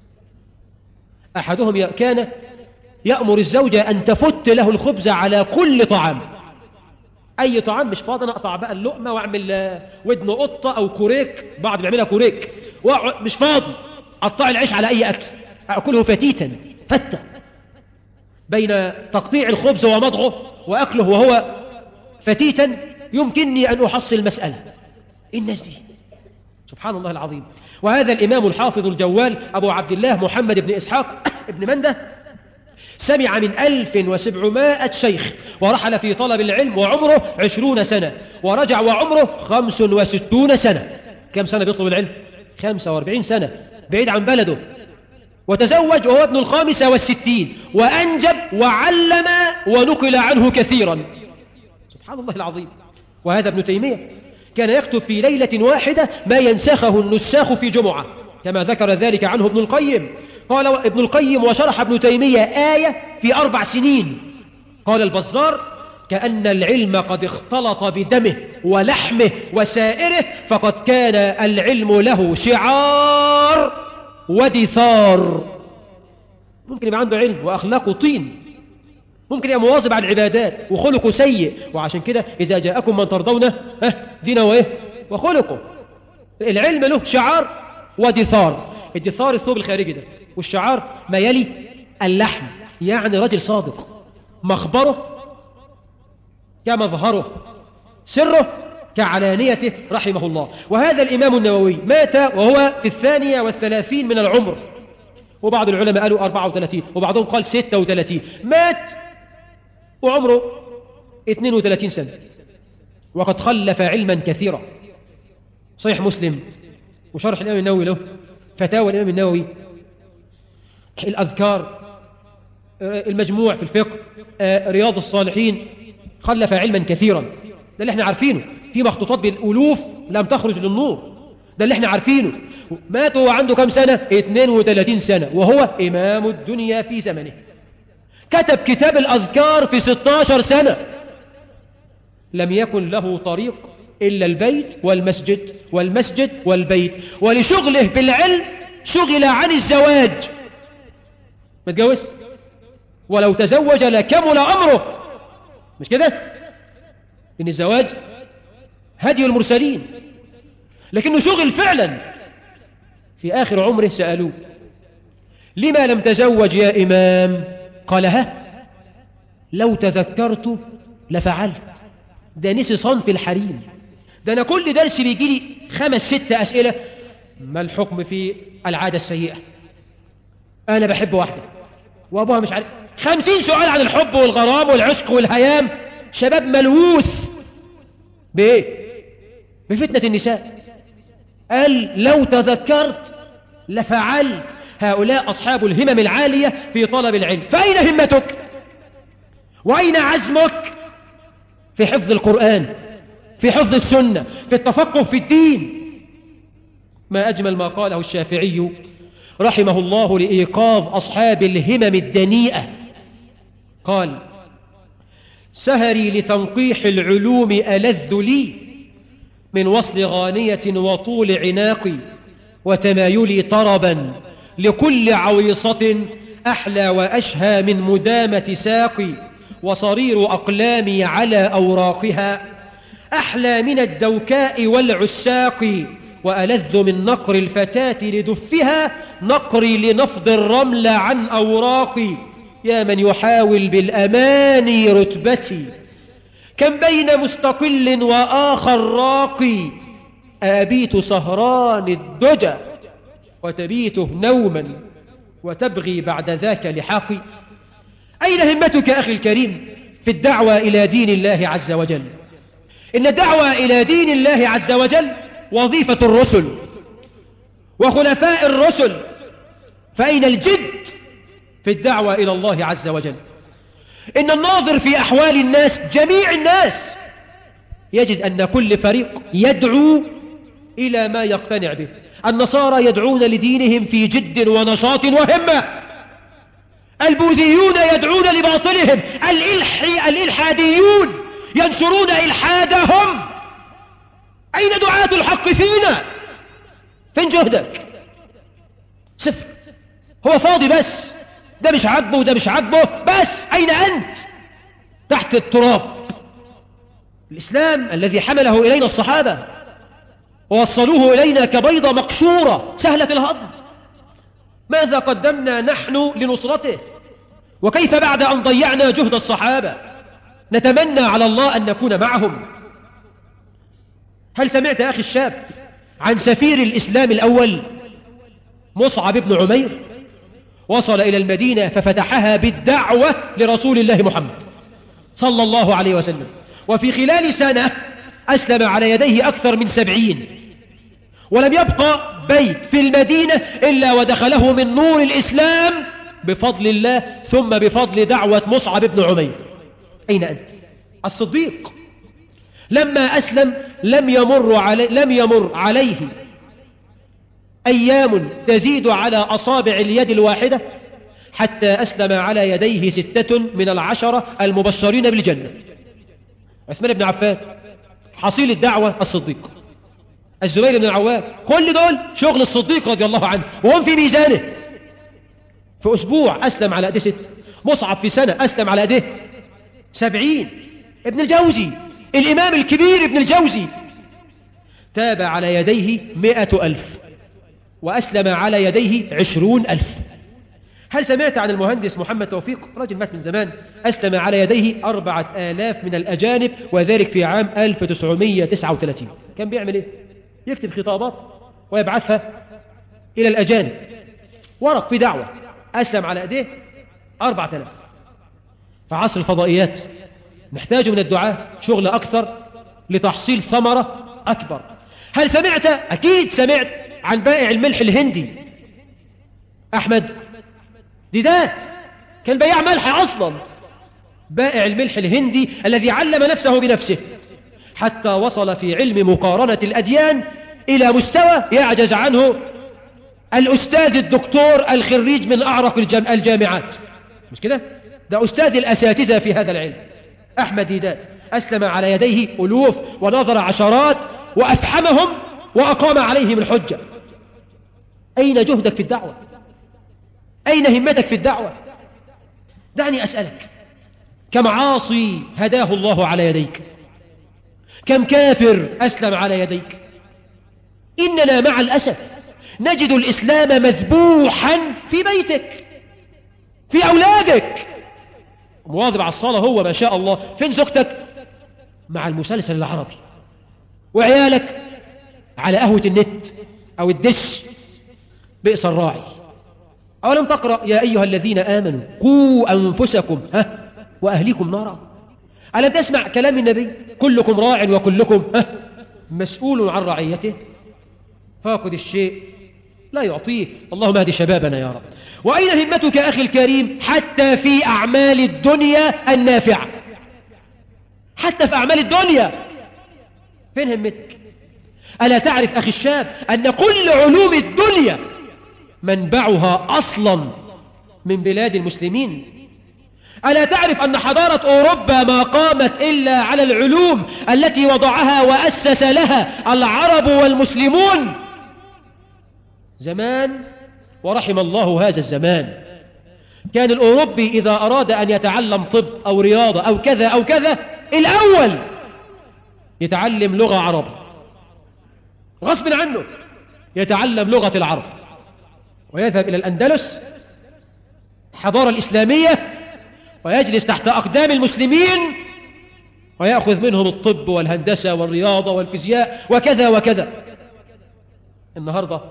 أحدهم كان يأمر الزوجة أن تفت له الخبز على كل طعام. أي طعام مش فاضي، أنا أقطع بقى اللقمة وأعمل ودن قطة أو كوريك، بعض بيعملها كوريك، مش فاضي. قطع العيش على أي أكل، أكله فتيتا فتة بين تقطيع الخبز ومضغه وأكله وهو فتيتا. يمكنني أن أحصل مسألة. الناس دي سبحان الله العظيم. وهذا الإمام الحافظ الجوال أبو عبد الله محمد بن إسحاق ابن منده سمع من 1700 شيخ، ورحل في طلب العلم وعمره 20 سنة، ورجع وعمره 65 سنة. كم سنة بيطلب العلم؟ 45 سنة بعيد عن بلده. وتزوج وهو ابن 65، وأنجب وعلم ونقل عنه كثيرا. سبحان الله العظيم. وهذا ابن تيمية كان يكتب في ليلة واحدة ما ينسخه النساخ في جمعة، كما ذكر ذلك عنه ابن القيم. قال ابن القيم: وشرح ابن تيمية آية في 4 سنين. قال البزار: كأن العلم قد اختلط بدمه ولحمه وسائره، فقد كان العلم له شعار ودثار. ممكن يبقى عنده علم وأخلاقه طين، ممكن يبقى مواظب على العبادات وخلقه سيء، وعشان كده إذا جاءكم من ترضون دينه وخلقه. العلم له شعار ودثار. الدثار الثوب الخارجي ده، والشعار ما يلي اللحم، يعني رجل صادق، مخبره كمظهره، سره كعلانيته رحمه الله. وهذا الإمام النووي مات وهو في 32 من العمر، وبعض العلماء قالوا 34، وبعضهم قال 36. مات وعمره 32 سنة، وقد خلف علما كثيرا. صحيح مسلم، وشرح الإمام النووي له، فتاوى الإمام النووي، الأذكار، المجموع في الفقه، رياض الصالحين. خلف علما كثيرا. ده اللي احنا عارفينه. في مخطوطات بالألوف لم تخرج للنور، ده اللي احنا عارفينه. مات وعنده كم سنة؟ 32 سنة، وهو إمام الدنيا في زمنه. كتب كتاب الأذكار في 16 سنة. لم يكن له طريق إلا البيت والمسجد والمسجد والبيت. ولشغله بالعلم شغل عن الزواج. ما تجوز، ولو تزوج لكمل أمره. مش كده؟ إن الزواج هدي المرسلين، لكنه شغل فعلا. في آخر عمره سألوه: لما لم تزوج يا إمام؟ قال: لو تذكرت لفعلت. ده نسي صنف الحريم. ده أنا كل درس بيجي لي 5-6 أسئلة. ما الحكم في العادة السيئة؟ أنا بحب واحدة وأبوها مش عارف. 50 سؤال عن الحب والغرام والعشق والهيام. شباب ملوث بإيه؟ بفتنة النساء. قال: لو تذكرت لفعلت. هؤلاء أصحاب الهمم العالية في طلب العلم. فأين همتك؟ وأين عزمك في حفظ القرآن، في حفظ السنة، في التفقه في الدين؟ ما أجمل ما قاله الشافعي رحمه الله لإيقاظ أصحاب الهمم الدنيئة قال: سهري لتنقيح العلوم ألذ لي من وصل غانية وطول عناقي، وتمايلي طربا لكل عويصة أحلى وأشهى من مدامة ساقي، وصرير أقلامي على أوراقها أحلى من الدوكاء والعساق، وألذ من نقر الفتاة لدفها نقري لنفض الرمل عن أوراقي. يا من يحاول بالأماني رتبتي كم بين مستقل وآخر راقي، أبيت سهران الدجى وتبيته نوما وتبغي بعد ذاك لحاقي. أين همتك أخي الكريم في الدعوة إلى دين الله عز وجل؟ إن الدعوة إلى دين الله عز وجل وظيفة الرسل وخلفاء الرسل، فأين الجد في الدعوة إلى الله عز وجل؟ إن الناظر في أحوال الناس، جميع الناس، يجد أن كل فريق يدعو إلى ما يقتنع به. النصارى يدعون لدينهم في جد ونشاط وهمة، البوذيون يدعون لباطلهم، الإلحاديون ينشرون إلحادهم. أين دعاة الحق فينا؟ فين جهدك؟ صفر. هو فاضي بس، ده مش عاجبه وده مش عاجبه بس. أين أنت؟ تحت التراب. الإسلام الذي حمله إلينا الصحابة ووصلوه إلينا كبيضة مقشورة سهلة الهضم، ماذا قدمنا نحن لنصرته؟ وكيف بعد أن ضيعنا جهد الصحابة نتمنى على الله أن نكون معهم؟ هل سمعت أخي الشاب عن سفير الإسلام الأول مصعب بن عمير؟ وصل إلى المدينة ففتحها بالدعوة لرسول الله محمد صلى الله عليه وسلم، وفي خلال سنة أسلم على يديه أكثر من 70، ولم يبقى بيت في المدينة إلا ودخله من نور الإسلام بفضل الله، ثم بفضل دعوة مصعب بن عمير. أين أنت؟ الصديق لما أسلم لم يمر عليه أيام تزيد على أصابع اليد الواحدة حتى أسلم على يديه 6 من ال10 المبشرين بالجنة. عثمان بن عفان حصيل الدعوة الصديق، الزبير بن العوام، كل دول شغل الصديق رضي الله عنه وهم في ميزانه. في أسبوع أسلم على أيديه 6، مصعب في سنة أسلم على أيديه 70. ابن الجوزي الإمام الكبير ابن الجوزي تاب على يديه 100,000 وأسلم على يديه 20,000. هل سمعت عن المهندس محمد توفيق؟ رجل مات من زمان، أسلم على يديه 4,000 من الأجانب، وذلك في عام 1939. كان بيعمل إيه؟ يكتب خطابات ويبعثها إلى الأجانب، ورق في دعوة. أسلم على يديه 4,000. في عصر الفضائيات نحتاج من الدعاء شغل أكثر لتحصيل ثمرة أكبر. هل سمعت؟ أكيد سمعت عن بائع الملح الهندي أحمد ديدات، كان بياع ملح أصلا، بائع الملح الهندي الذي علم نفسه بنفسه حتى وصل في علم مقارنة الأديان إلى مستوى يعجز عنه الأستاذ الدكتور الخريج من أعرق الجامعات، مش كده؟ ده أستاذ الأساتذة في هذا العلم. أحمد ديدات أسلم على يديه ألوف ونظر عشرات وأفحمهم وأقام عليهم الحجة. أين جهدك في الدعوة؟ أين همتك في الدعوة؟ دعني أسألك، كم عاصي هداه الله على يديك؟ كم كافر أسلم على يديك؟ إننا مع الأسف نجد الإسلام مذبوحا في بيتك، في أولادك. مواظب على الصلاة هو ما شاء الله، فين زوجتك؟ مع المسلسل العربي، وعيالك على قهوة النت أو الدش. بئس الراعي. أولم تقرأ يا أيها الذين آمنوا قوا أنفسكم وأهليكم نارا؟ ألم تسمع كلام النبي كلكم راع وكلكم مسؤول عن رعيته؟ فاقد الشيء لا يعطيه. اللهم اهد شبابنا يا رب. وأين همتك أخي الكريم حتى في أعمال الدنيا النافعة؟ حتى في أعمال الدنيا فين همتك؟ ألا تعرف أخي الشاب أن كل علوم الدنيا منبعها أصلا من بلاد المسلمين. ألا تعرف أن حضارة أوروبا ما قامت إلا على العلوم التي وضعها وأسس لها العرب والمسلمون زمان، ورحم الله هذا الزمان. كان الأوروبي إذا أراد أن يتعلم طب أو رياضة أو كذا أو كذا، الأول يتعلم لغة عربية غصب عنه، يتعلم لغة العرب ويذهب إلى الأندلس الحضارة الإسلامية ويجلس تحت أقدام المسلمين ويأخذ منهم الطب والهندسة والرياضة والفيزياء وكذا وكذا. النهاردة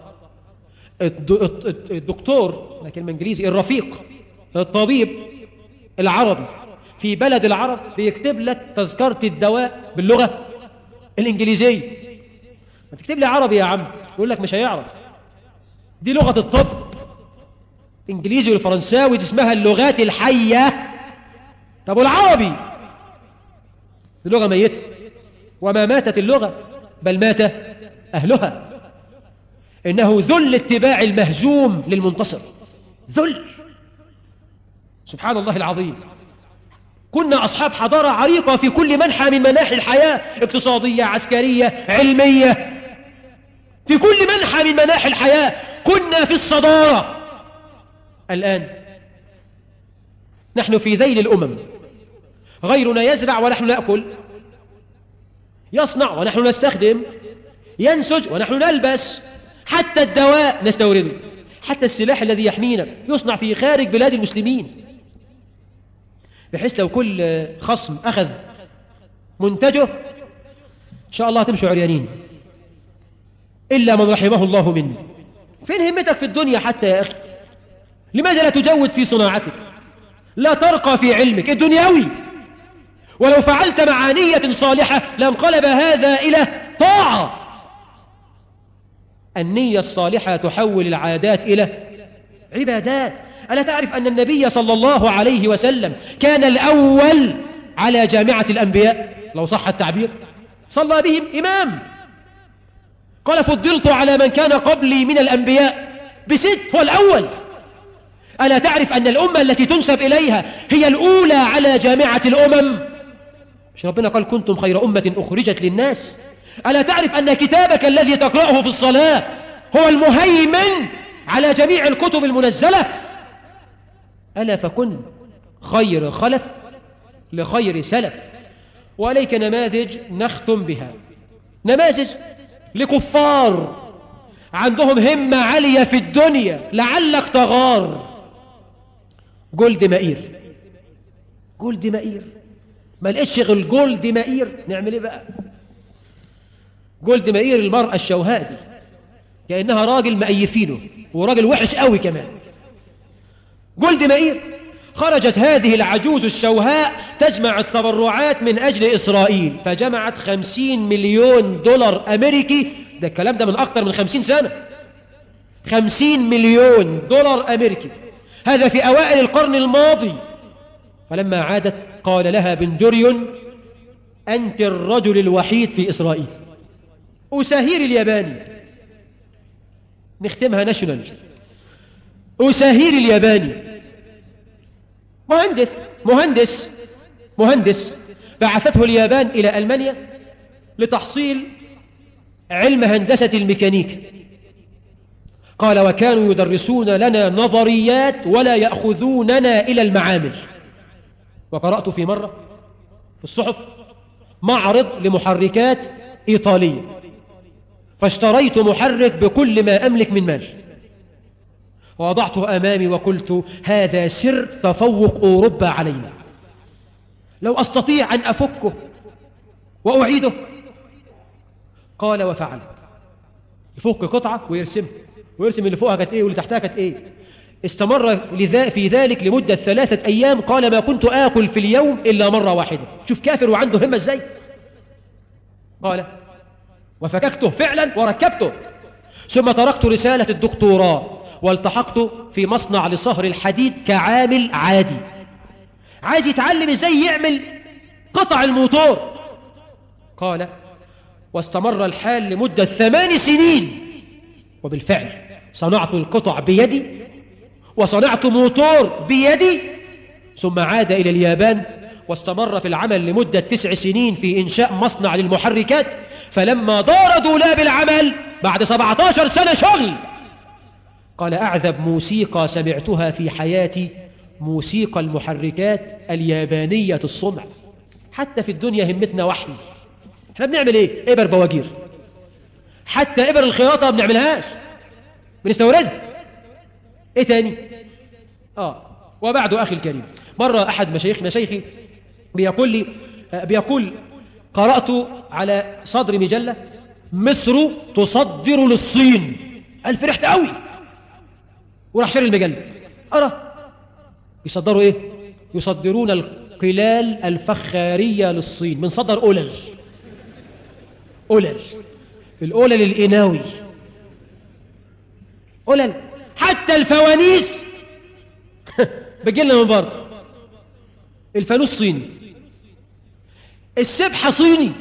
الدكتور، كلمة إنجليزي، الرفيق، الطبيب العربي في بلد العرب بيكتب لك تذكرة الدواء باللغة الإنجليزية. ما تكتب لي عربي يا عم، يقول لك مش هيعرف، دي لغة الطب، إنجليزي والفرنساوي دي اسمها اللغات الحية. طب والعربي دي لغة ميتة، وما ماتت اللغة بل مات أهلها. إنه ذل اتباع المهزوم للمنتصر، ذل. سبحان الله العظيم. كنا أصحاب حضارة عريقة في كل منحى من مناحي الحياة، اقتصادية، عسكرية، علمية، في كل منحى من مناحي الحياة كنا في الصدارة. الآن نحن في ذيل الأمم، غيرنا يزرع ونحن نأكل، يصنع ونحن نستخدم، ينسج ونحن نلبس، حتى الدواء نستورده، حتى السلاح الذي يحمينا يصنع في خارج بلاد المسلمين، بحيث لو كل خصم أخذ منتجه إن شاء الله تمشوا عريانين إلا من رحمه الله منه. فين همتك في الدنيا حتى يا أخي؟ لماذا لا تجود في صناعتك؟ لا ترقى في علمك الدنيوي؟ ولو فعلت مع نية صالحة لانقلب هذا إلى طاعة. النية الصالحة تحول العادات إلى عبادات. ألا تعرف أن النبي صلى الله عليه وسلم كان الأول على جامعة الأنبياء لو صح التعبير؟ صلى بهم إمام، قال فضلت على من كان قبلي من الأنبياء بست، هو الأول. ألا تعرف أن الأمة التي تنسب إليها هي الأولى على جامعة الأمم؟ مش ربنا قال كنتم خير أمة أخرجت للناس؟ ألا تعرف أن كتابك الذي تقرأه في الصلاة هو المهيمن على جميع الكتب المنزلة؟ ألا فكن خير خلف لخير سلف. وعليك نماذج نختم بها، نماذج لكفار عندهم همة عالية في الدنيا لعلك تغار. جولد مائير، جولد مائير، ما لقيتش غير جولد مائير، نعمل ايه بقى؟ جولد مائير المرأة الشوهاء دي كأنها راجل مأيفينه وراجل وحش قوي كمان. جولد مائير خرجت هذه العجوز الشوهاء تجمع التبرعات من أجل إسرائيل، فجمعت 50 مليون دولار أمريكي. ده الكلام ده من أكثر من 50 سنة. 50 مليون دولار أمريكي، هذا في أوائل القرن الماضي. فلما عادت قال لها بن جوريون أنت الرجل الوحيد في إسرائيل. أساهير الياباني، نختمها ناشونال. أساهير الياباني مهندس بعثته اليابان إلى ألمانيا لتحصيل علم هندسة الميكانيك. قال وكانوا يدرسون لنا نظريات ولا يأخذوننا إلى المعامل. وقرأت في مرة في الصحف معرض لمحركات إيطالية، فاشتريت محرك بكل ما أملك من مال ووضعته أمامي وقلت هذا سر تفوق أوروبا علينا، لو أستطيع أن أفكه وأعيده. قال وفعل، يفك قطعة ويرسم اللي فوقها كانت إيه واللي تحتها كانت إيه. استمر في ذلك لمدة 3 أيام. قال ما كنت آكل في اليوم إلا مرة واحدة. شوف كافر وعنده همة إزاي. قال وفككته فعلا وركبته، ثم تركت رسالة الدكتوراه والتحقت في مصنع لصهر الحديد كعامل عادي، عايز يتعلم إزاي يعمل قطع الموتور. قال واستمر الحال لمدة 8 سنين، وبالفعل صنعت القطع بيدي وصنعت موتور بيدي، ثم عاد إلى اليابان واستمر في العمل لمدة 9 سنين في إنشاء مصنع للمحركات. فلما دار دولاب العمل بعد 17 سنة شغل، قال: أعذب موسيقى سمعتها في حياتي موسيقى المحركات اليابانية الصنع. حتى في الدنيا همتنا وحي. احنا بنعمل ايه؟ إبر بواجير، حتى إبر الخياطة ما بنعملهاش، بنستوردها. ايه تاني؟ وبعد أخي الكريم، مرة أحد مشايخنا شيخي بيقول قرأت على صدر مجلة: مصر تصدر للصين. قال فرحت قوي وراح شاري المجلة. يصدروا ايه؟ يصدرون القلال الفخارية للصين. من صدر قلل القلل الإناوي، قلل. حتى الفوانيس بتجيلنا من بره. الفانوس صيني، السبحة صيني،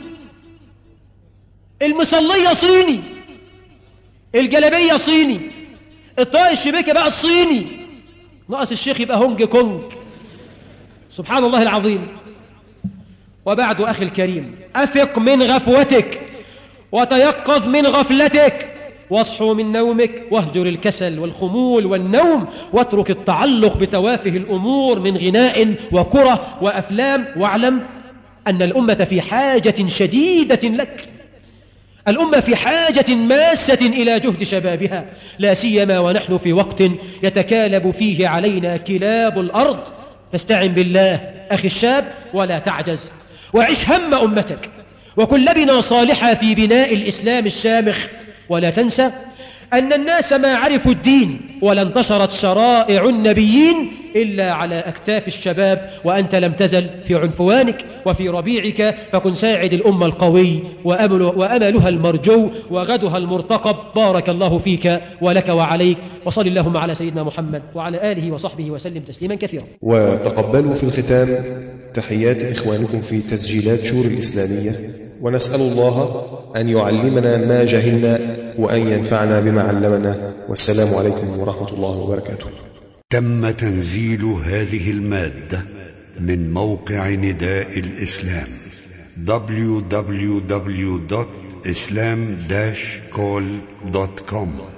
المصلية صيني، الجلبية صيني، الطاقة الشبكة بقى الصيني، ناقص الشيخ يبقى هونج كونج. سبحان الله العظيم. وبعد أخي الكريم، أفق من غفوتك وتيقظ من غفلتك، واصحوا من نومك، واهجر الكسل والخمول والنوم، واترك التعلق بتوافه الأمور من غناء وكرة وأفلام، واعلم أن الأمة في حاجة شديدة لك. الأمة في حاجة ماسة إلى جهد شبابها، لا سيما ونحن في وقت يتكالب فيه علينا كلاب الأرض. فاستعن بالله أخي الشاب ولا تعجز، وعش هم أمتك، وكن لبنا صالحة في بناء الإسلام الشامخ. ولا تنسى أن الناس ما عرفوا الدين ولا انتشرت شرائع النبيين إلا على أكتاف الشباب، وأنت لم تزل في عنفوانك وفي ربيعك. فكن ساعد الأمة القوي وأملها المرجو وغدها المرتقب. بارك الله فيك ولك وعليك، وصل اللهم على سيدنا محمد وعلى آله وصحبه وسلم تسليما كثيرا. وتقبلوا في الختام تحيات إخوانكم في تسجيلات شور الإسلامية، ونسأل الله أن يعلمنا ما جهلنا وأن ينفعنا بما علمنا. والسلام عليكم ورحمة الله وبركاته. تم تنزيل هذه المادة من موقع نداء الإسلام www.islam-call.com